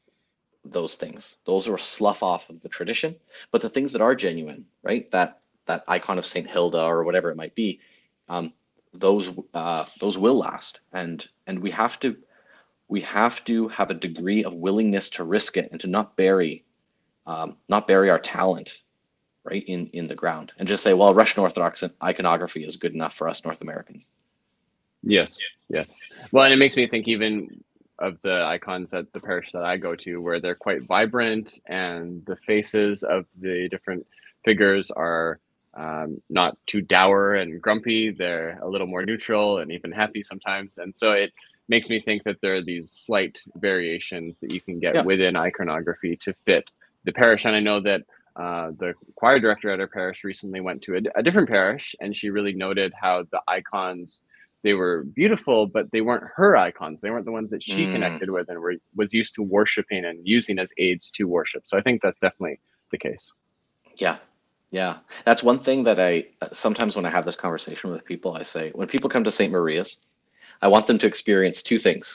those things. Those will slough off of the tradition. But the things that are genuine, right? That that icon of Saint Hilda or whatever it might be, um, those uh, those will last. And and we have to we have to have a degree of willingness to risk it and to not bury um, not bury our talent, right, in, in the ground, and just say, well, Russian Orthodox iconography is good enough for us North Americans. Yes, yes. Well, and it makes me think even of the icons at the parish that I go to, where they're quite vibrant and the faces of the different figures are um, not too dour and grumpy. They're a little more neutral and even happy sometimes. And so it makes me think that there are these slight variations that you can get Yeah. within iconography to fit the parish. And I know that uh, the choir director at our parish recently went to a, a different parish, and she really noted how the icons, they were beautiful, but they weren't her icons. They weren't the ones that she Mm. connected with and were, was used to worshiping and using as aids to worship. So I think that's definitely the case. Yeah. Yeah. That's one thing that I sometimes when I have this conversation with people, I say, when people come to Saint Maria's, I want them to experience two things.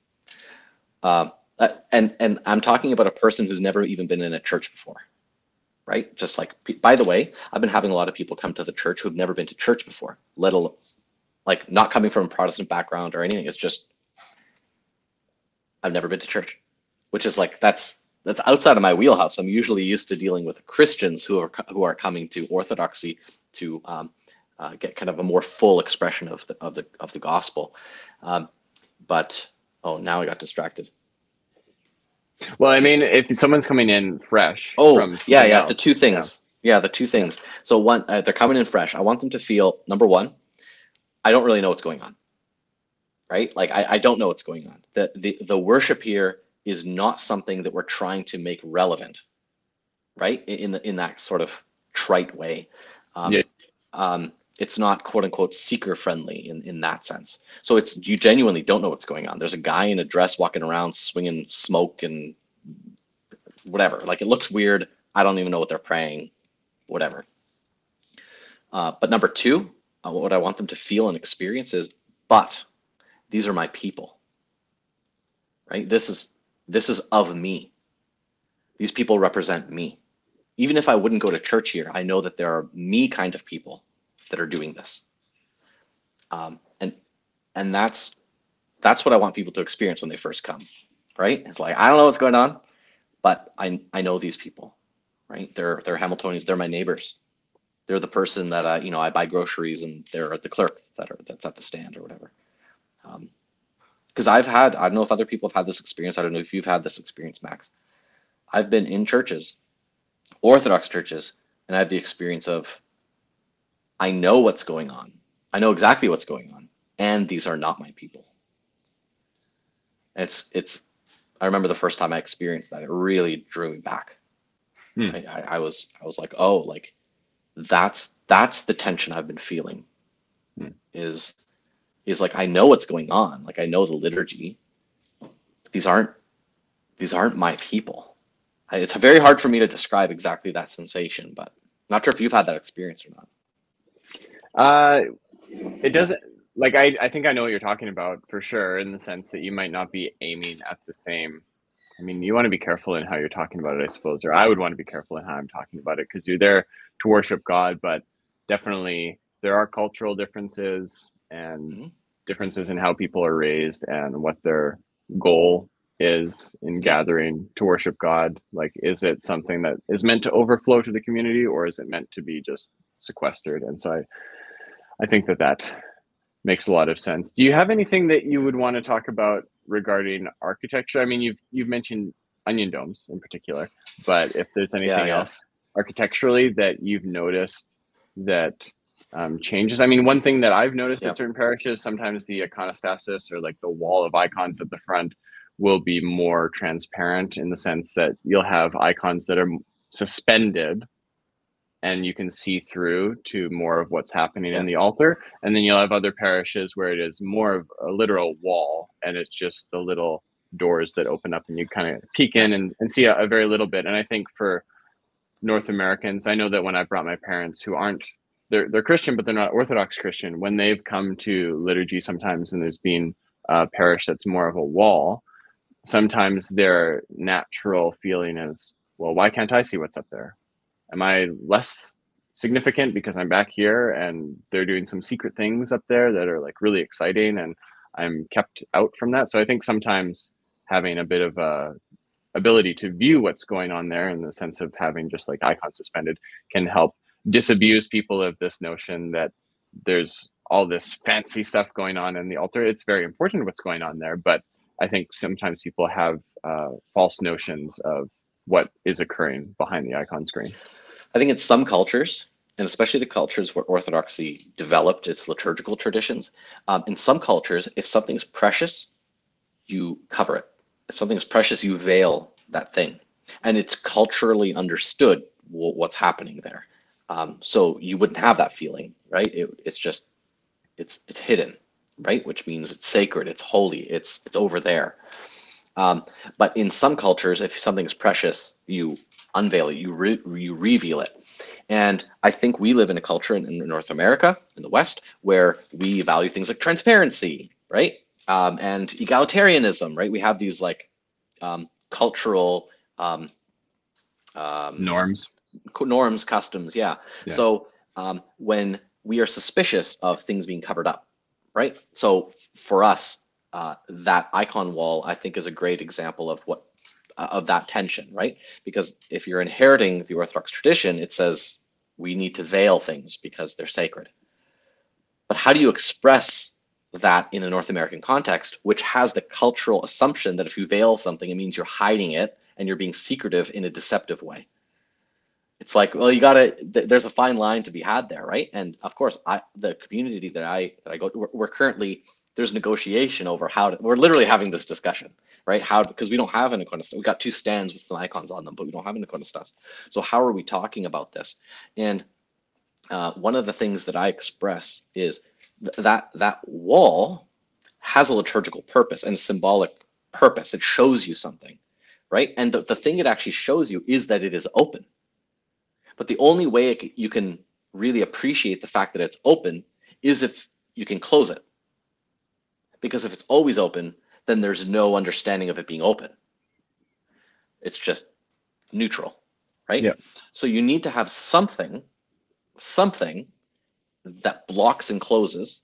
Uh, and, and I'm talking about a person who's never even been in a church before, right? Just like, by the way, I've been having a lot of people come to the church who've never been to church before, let alone, like, not coming from a Protestant background or anything. It's just, I've never been to church, which is like, that's that's outside of my wheelhouse. I'm usually used to dealing with Christians who are who are coming to Orthodoxy to um, uh, get kind of a more full expression of the of the of the gospel. Um, but oh, now I got distracted. Well, I mean, if someone's coming in fresh. Oh, from yeah, yeah, else, the two things. Yeah, yeah the two things. Yeah. So one, uh, they're coming in fresh. I want them to feel, number one, I don't really know what's going on, right? Like, I, I don't know what's going on. The, the, the worship here is not something that we're trying to make relevant, right? In, the, in that sort of trite way. Um, yeah. um, it's not quote unquote seeker friendly in, in that sense. So it's, you genuinely don't know what's going on. There's a guy in a dress walking around swinging smoke and whatever. Like it looks weird. I don't even know what they're praying, whatever. Uh, but number two, uh, what I want them to feel and experience is, but these are my people, right? This is, this is of me. These people represent me. Even if I wouldn't go to church here, I know that there are me kind of people that are doing this. Um, and and that's that's what I want people to experience when they first come, right? It's like, I don't know what's going on, but I I know these people, right? They're they're Hamiltonians, they're my neighbors. They're the person that I, you know, I buy groceries and they're the clerk that are that's at the stand or whatever. Um, because I've had, I don't know if other people have had this experience. I don't know if you've had this experience, Max. I've been in churches, Orthodox churches, and I have the experience of, I know what's going on. I know exactly what's going on, and these are not my people. It's it's. I remember the first time I experienced that. It really drew me back. Hmm. I, I, I was I was like, oh, like that's that's the tension I've been feeling. Hmm. Is is like, I know what's going on. Like I know the liturgy. These aren't these aren't my people. I, it's very hard for me to describe exactly that sensation, but not sure if you've had that experience or not. Uh, it doesn't, like, I, I think I know what you're talking about for sure, in the sense that you might not be aiming at the same. I mean, you want to be careful in how you're talking about it, I suppose, or I would want to be careful in how I'm talking about it, because you're there to worship God, but definitely there are cultural differences and Mm-hmm. differences in how people are raised and what their goal is in Yeah. gathering to worship God. Like, is it something that is meant to overflow to the community, or is it meant to be just sequestered? And so I, I think that that makes a lot of sense. Do you have anything that you would want to talk about regarding architecture? I mean, you've you've mentioned onion domes in particular, but if there's Yeah, anything yeah. else architecturally that you've noticed that um, changes. I mean, one thing that I've noticed Yeah. at certain parishes, sometimes the iconostasis, or like the wall of icons at the front, will be more transparent, in the sense that you'll have icons that are suspended and you can see through to more of what's happening Yeah. in the altar. And then you'll have other parishes where it is more of a literal wall, and it's just the little doors that open up and you kind of peek Yeah. in and, and see a, a very little bit. And I think for North Americans, I know that when I brought my parents, who aren't, they're, they're Christian, but they're not Orthodox Christian, when they've come to liturgy sometimes and there's been a parish that's more of a wall, sometimes their natural feeling is, well, why can't I see what's up there? Am I less significant because I'm back here and they're doing some secret things up there that are like really exciting and I'm kept out from that? So I think sometimes having a bit of a ability to view what's going on there, in the sense of having just like icons suspended, can help disabuse people of this notion that there's all this fancy stuff going on in the altar. It's very important what's going on there, but I think sometimes people have uh, false notions of what is occurring behind the icon screen. I think in some cultures, and especially the cultures where Orthodoxy developed its liturgical traditions, um, in some cultures, if something's precious, you cover it. If something's precious, you veil that thing. And it's culturally understood what's happening there. Um, so you wouldn't have that feeling, right? It, it's just, it's it's hidden, right? Which means it's sacred, it's holy, it's it's over there. Um, but in some cultures, if something's precious, you unveil it, you re you reveal it. And I think we live in a culture in, in North America, in the West, where we value things like transparency, right? Um, and egalitarianism, right? We have these like um, cultural um, um, Norms. norms, customs, yeah. Yeah. So um, when we are suspicious of things being covered up, right? So for us, uh, that icon wall, I think, is a great example of what uh, of that tension, right? Because if you're inheriting the Orthodox tradition, it says we need to veil things because they're sacred. But how do you express that in a North American context, which has the cultural assumption that if you veil something, it means you're hiding it and you're being secretive in a deceptive way? It's like, well, you gotta, th there's a fine line to be had there, right? And of course, I, the community that I that I go to, we're, we're currently, there's negotiation over how to, we're literally having this discussion, right? How, because we don't have an iconostas. We got two stands with some icons on them, but we don't have an iconostas. So how are we talking about this? And uh, one of the things that I express is th- that that wall has a liturgical purpose and a symbolic purpose. It shows you something, right? And the, the thing it actually shows you is that it is open. But the only way it, you can really appreciate the fact that it's open is if you can close it. Because if it's always open, then there's no understanding of it being open. It's just neutral, right? Yeah. So you need to have something, something that blocks and closes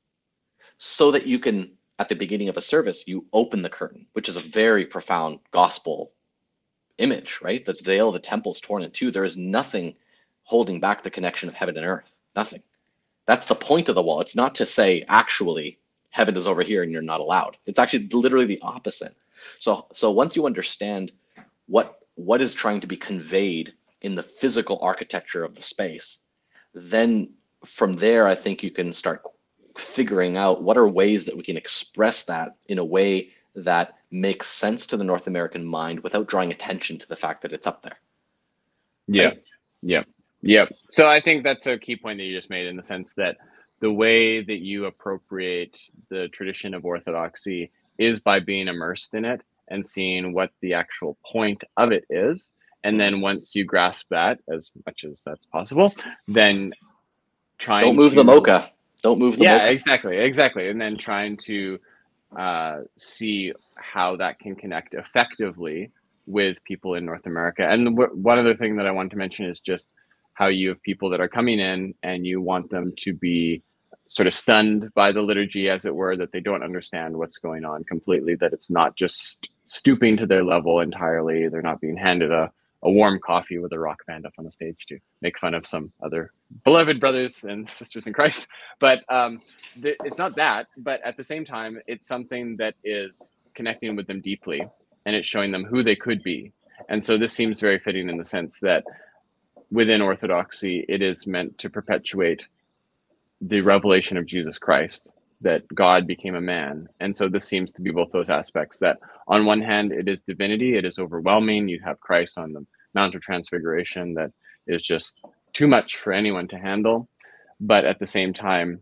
so that you can, at the beginning of a service, you open the curtain, which is a very profound gospel image, right? The veil of the temple is torn in two. There is nothing holding back the connection of heaven and earth. Nothing. That's the point of the wall. It's not to say actually heaven is over here and you're not allowed. It's actually literally the opposite. So so once you understand what what is trying to be conveyed in the physical architecture of the space, then from there I think you can start figuring out what are ways that we can express that in a way that makes sense to the North American mind without drawing attention to the fact that it's up there. Yeah. Right? Yeah. Yeah. So I think that's a key point that you just made, in the sense that the way that you appropriate the tradition of Orthodoxy is by being immersed in it and seeing what the actual point of it is. And then once you grasp that, as much as that's possible, then trying Don't move to the mocha. Don't move the yeah, mocha. exactly, exactly. And then trying to uh, see how that can connect effectively with people in North America. And w- one other thing that I want to mention is just how you have people that are coming in and you want them to be sort of stunned by the liturgy, as it were, that they don't understand what's going on completely, that it's not just stooping to their level entirely. They're not being handed a, a warm coffee with a rock band up on the stage to make fun of some other beloved brothers and sisters in Christ. But um, th- it's not that, but at the same time, it's something that is connecting with them deeply, and it's showing them who they could be. And so this seems very fitting in the sense that within Orthodoxy, it is meant to perpetuate the revelation of Jesus Christ, that God became a man. And so this seems to be both those aspects, that on one hand, it is divinity, it is overwhelming. You have Christ on the Mount of Transfiguration that is just too much for anyone to handle. But at the same time,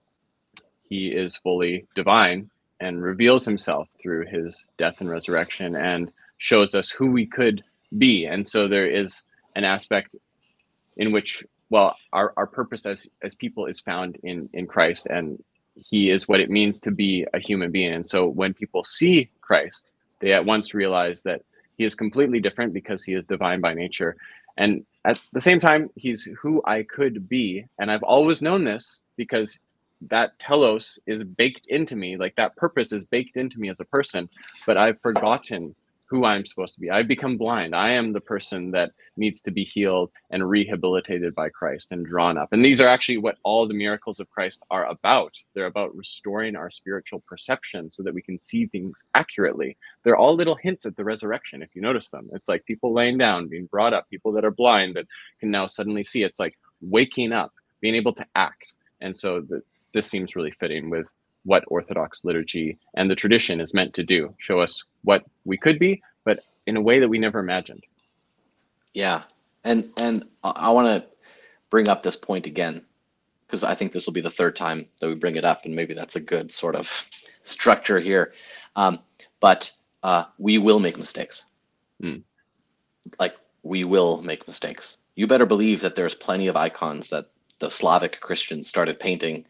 he is fully divine and reveals himself through his death and resurrection and shows us who we could be. And so there is an aspect in which, well, our, our purpose as as people is found in in Christ, and he is what it means to be a human being. And so when people see Christ, they at once realize that he is completely different because he is divine by nature. And at the same time, he's who I could be. And I've always known this because that telos is baked into me, like that purpose is baked into me as a person, but I've forgotten who I'm supposed to be. I've become blind. I am the person that needs to be healed and rehabilitated by Christ and drawn up. And these are actually what all the miracles of Christ are about. They're about restoring our spiritual perception so that we can see things accurately. They're all little hints at the resurrection, if you notice them. It's like people laying down, being brought up, people that are blind that can now suddenly see. It's like waking up, being able to act. And so the, this seems really fitting with what Orthodox liturgy and the tradition is meant to do, show us what we could be, but in a way that we never imagined. Yeah. And and I, I want to bring up this point again, because I think this will be the third time that we bring it up, and maybe that's a good sort of structure here. Um, but uh, we will make mistakes. Mm. Like, we will make mistakes. You better believe that there's plenty of icons that the Slavic Christians started painting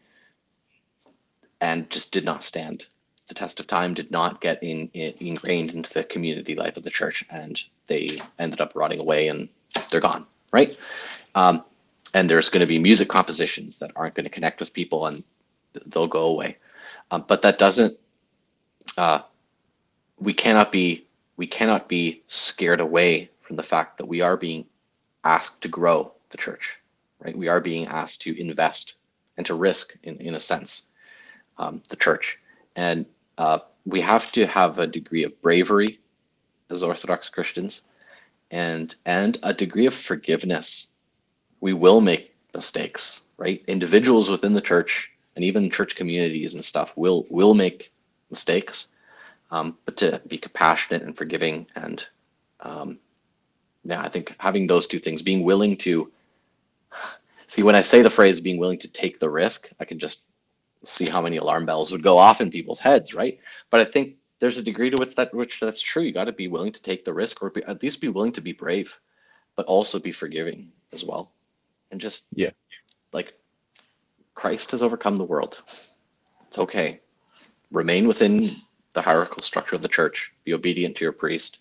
and just did not stand the test of time, did not get in, in, ingrained into the community life of the church, and they ended up rotting away and they're gone, right? Um, and there's going to be music compositions that aren't going to connect with people, and they'll go away. Um, but that doesn't. Uh, we cannot be. We cannot be scared away from the fact that we are being asked to grow the church, right? We are being asked to invest and to risk, in in a sense, um, the church, and uh, we have to have a degree of bravery as Orthodox Christians, and and a degree of forgiveness. We will make mistakes, right? Individuals within the church and even church communities and stuff will will make mistakes, um, but to be compassionate and forgiving, and um, yeah, I think having those two things, being willing to See, when I say the phrase being willing to take the risk, I can just see how many alarm bells would go off in people's heads, right? But I think there's a degree to which that which that's true. You got to be willing to take the risk, or be, at least be willing to be brave, but also be forgiving as well. And just Yeah. like Christ has overcome the world. It's okay. Remain within the hierarchical structure of the church. Be obedient to your priest,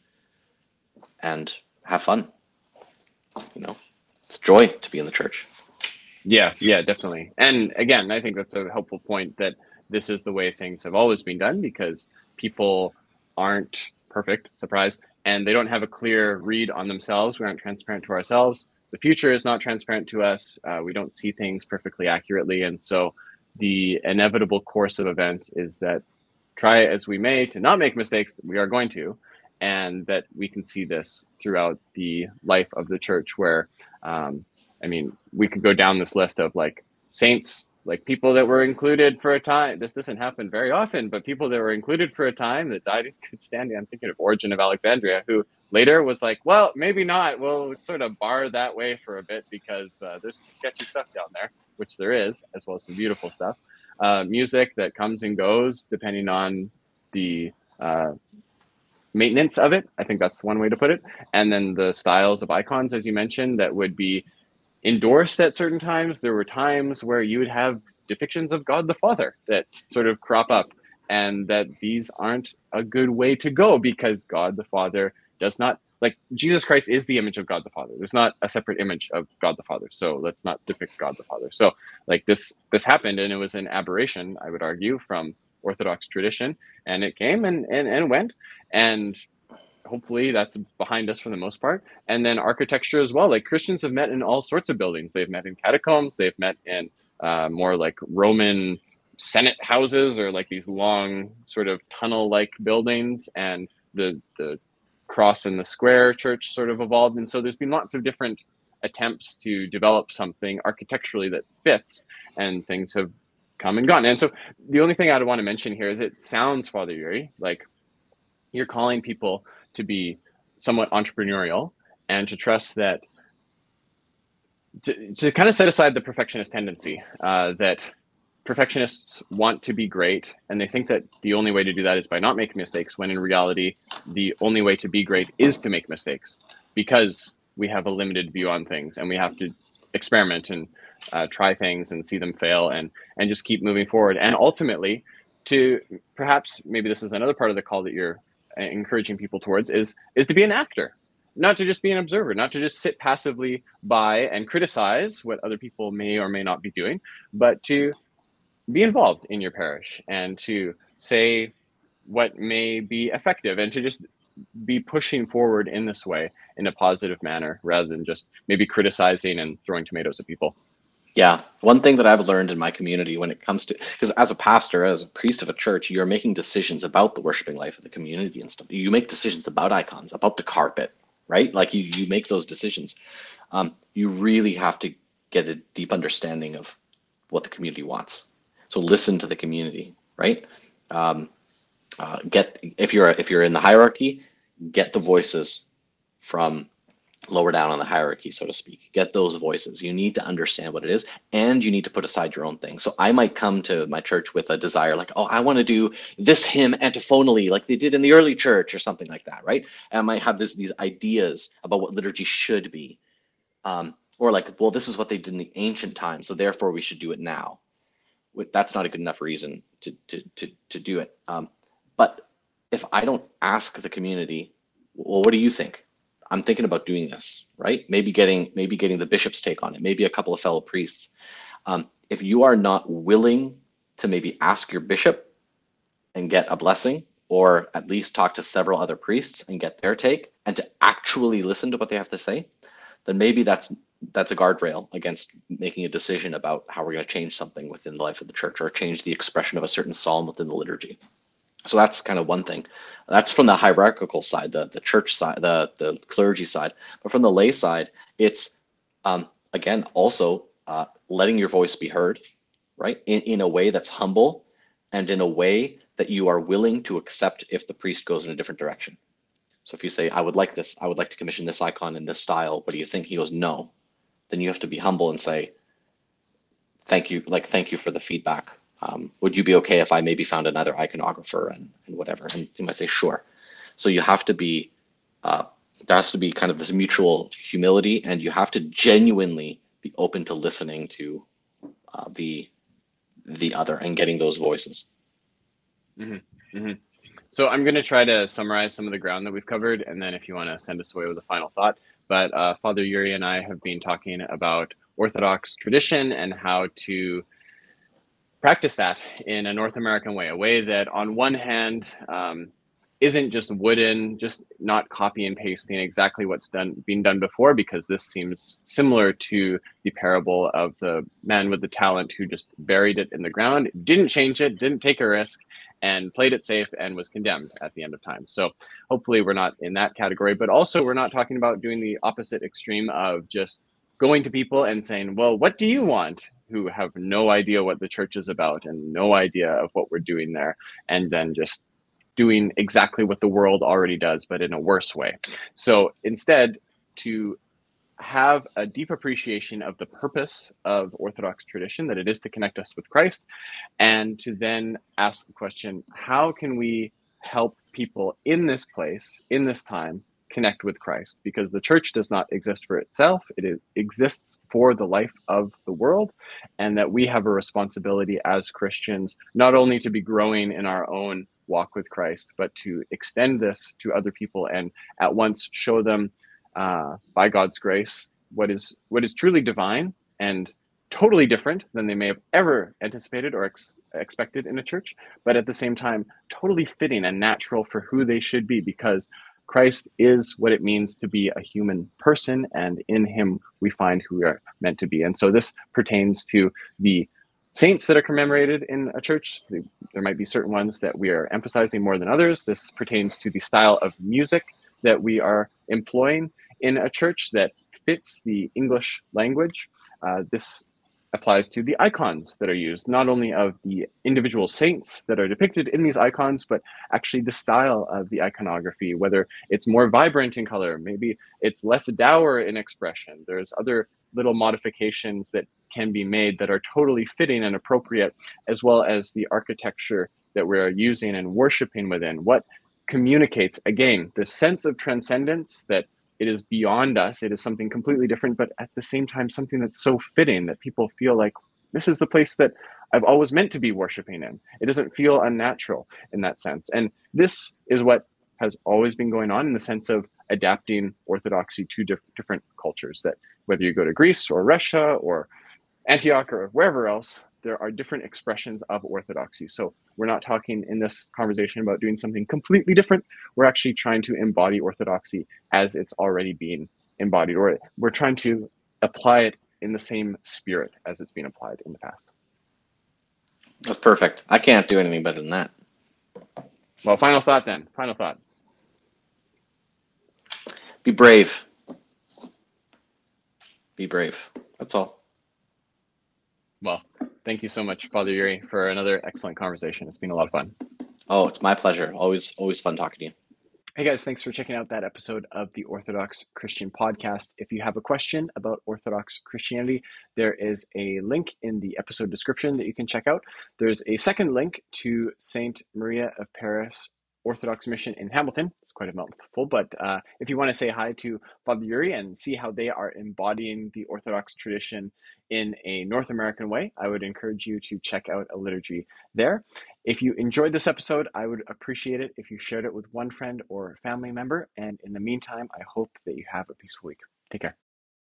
and have fun. You know, it's joy to be in the church. Yeah, yeah, definitely. And again, I think that's a helpful point, that this is the way things have always been done, because people aren't perfect, surprise, and they don't have a clear read on themselves. We aren't transparent to ourselves. The future is not transparent to us. Uh, we don't see things perfectly accurately. And so the inevitable course of events is that, try as we may to not make mistakes, we are going to, and that we can see this throughout the life of the church, where um, I mean, we could go down this list of like saints, like people that were included for a time. This doesn't happen very often, but people that were included for a time that died in good standing. I'm thinking of Origen of Alexandria, who later was like, well, maybe not. We'll sort of bar that way for a bit, because uh, there's some sketchy stuff down there, which there is, as well as some beautiful stuff. Uh, music that comes and goes depending on the uh, maintenance of it. I think that's one way to put it. And then the styles of icons, as you mentioned, that would be endorsed at certain times. There were times where you would have depictions of God the Father that sort of crop up, and that these aren't a good way to go, because God the Father does not, like, Jesus Christ is the image of God the Father. There's not a separate image of God the Father, so let's not depict God the Father. So like this this happened, and it was an aberration, I would argue, from Orthodox tradition, and it came and and, and went, and hopefully that's behind us for the most part. And then architecture as well. Like, Christians have met in all sorts of buildings. They've met in catacombs. They've met in uh, more like Roman Senate houses, or like these long sort of tunnel-like buildings. And the the cross and the square church sort of evolved. And so there's been lots of different attempts to develop something architecturally that fits, and things have come and gone. And so the only thing I'd want to mention here is, it sounds, Father Yuri, like you're calling people to be somewhat entrepreneurial, and to trust that, to, to kind of set aside the perfectionist tendency, uh, that perfectionists want to be great, and they think that the only way to do that is by not making mistakes, when in reality, the only way to be great is to make mistakes, because we have a limited view on things, and we have to experiment and uh, try things and see them fail, and, and just keep moving forward. And ultimately, to perhaps, maybe this is another part of the call that you're encouraging people towards, is is to be an actor, not to just be an observer, not to just sit passively by and criticize what other people may or may not be doing, but to be involved in your parish, and to say what may be effective, and to just be pushing forward in this way in a positive manner, rather than just maybe criticizing and throwing tomatoes at people. Yeah, one thing that I've learned in my community when it comes to, because as a pastor, as a priest of a church, you're making decisions about the worshiping life of the community and stuff. You make decisions about icons, about the carpet, right? Like you, you make those decisions. Um, you really have to get a deep understanding of what the community wants. So listen to the community, right? Um, uh, get if you're if you're in the hierarchy, get the voices from lower down on the hierarchy, so to speak. Get those voices. You need to understand what it is, and you need to put aside your own thing. So I might come to my church with a desire like, oh, I want to do this hymn antiphonally like they did in the early church, or something like that, right? And I might have this these ideas about what liturgy should be. Um, or like, well, this is what they did in the ancient times, so therefore we should do it now. That's not a good enough reason to, to, to, to do it. Um, but if I don't ask the community, well, what do you think? I'm thinking about doing this, right? Maybe getting maybe getting the bishop's take on it, maybe a couple of fellow priests. Um, if you are not willing to maybe ask your bishop and get a blessing, or at least talk to several other priests and get their take, and to actually listen to what they have to say, then maybe that's that's a guardrail against making a decision about how we're going to change something within the life of the church, or change the expression of a certain psalm within the liturgy. So that's kind of one thing. That's from the hierarchical side, the, the church side, the, the clergy side. But from the lay side, it's, um, again, also uh, letting your voice be heard, right? In, in a way that's humble, and in a way that you are willing to accept if the priest goes in a different direction. So if you say, I would like this, I would like to commission this icon in this style, what do you think? He goes, no. Then you have to be humble and say, thank you, like, thank you for the feedback. Um, would you be okay if I maybe found another iconographer and, and whatever? And you might say, sure. So you have to be, uh, there has to be kind of this mutual humility, and you have to genuinely be open to listening to uh, the the other and getting those voices. hmm hmm So I'm going to try to summarize some of the ground that we've covered, and then if you want to send us away with a final thought. But uh, Father Yuri and I have been talking about Orthodox tradition and how to practice that in a North American way, a way that on one hand um, isn't just wooden, just not copy and pasting exactly what's done been done before, because this seems similar to the parable of the man with the talent who just buried it in the ground, didn't change it, didn't take a risk, and played it safe and was condemned at the end of time. So hopefully we're not in that category, but also we're not talking about doing the opposite extreme of just going to people and saying, well, what do you want? Who have no idea what the church is about and no idea of what we're doing there, and then just doing exactly what the world already does, but in a worse way. So instead, to have a deep appreciation of the purpose of Orthodox tradition, that it is to connect us with Christ, and to then ask the question, how can we help people in this place, in this time, connect with Christ? Because the church does not exist for itself, it is, exists for the life of the world, and that we have a responsibility as Christians not only to be growing in our own walk with Christ, but to extend this to other people and at once show them uh, by God's grace what is what is truly divine and totally different than they may have ever anticipated or ex- expected in a church, but at the same time, totally fitting and natural for who they should be, because Christ is what it means to be a human person, and in him we find who we are meant to be. And so this pertains to the saints that are commemorated in a church. There might be certain ones that we are emphasizing more than others. This pertains to the style of music that we are employing in a church that fits the English language. Uh, this applies to the icons that are used, not only of the individual saints that are depicted in these icons, but actually the style of the iconography, whether it's more vibrant in color, maybe it's less dour in expression. There's other little modifications that can be made that are totally fitting and appropriate, as well as the architecture that we're using and worshiping within. What communicates, again, the sense of transcendence, that it is beyond us, it is something completely different, but at the same time, something that's so fitting that people feel like this is the place that I've always meant to be worshiping in. It doesn't feel unnatural in that sense. And this is what has always been going on in the sense of adapting Orthodoxy to diff- different cultures, that whether you go to Greece or Russia or Antioch or wherever else, there are different expressions of Orthodoxy. So we're not talking in this conversation about doing something completely different. We're actually trying to embody Orthodoxy as it's already being embodied, or we're trying to apply it in the same spirit as it's been applied in the past. That's perfect. I can't do anything better than that. Well, final thought then. Final thought. Be brave. Be brave. That's all. Well, thank you so much, Father Yuri, for another excellent conversation. It's been a lot of fun. Oh, it's my pleasure. Always, always fun talking to you. Hey guys, thanks for checking out that episode of the Orthodox Christian Podcast. If you have a question about Orthodox Christianity, there is a link in the episode description that you can check out. There's a second link to Saint Maria of Paris Orthodox Mission in Hamilton. It's quite a mouthful, but uh, if you want to say hi to Father Yuri and see how they are embodying the Orthodox tradition in a North American way, I would encourage you to check out a liturgy there. If you enjoyed this episode, I would appreciate it if you shared it with one friend or family member. And in the meantime, I hope that you have a peaceful week. Take care.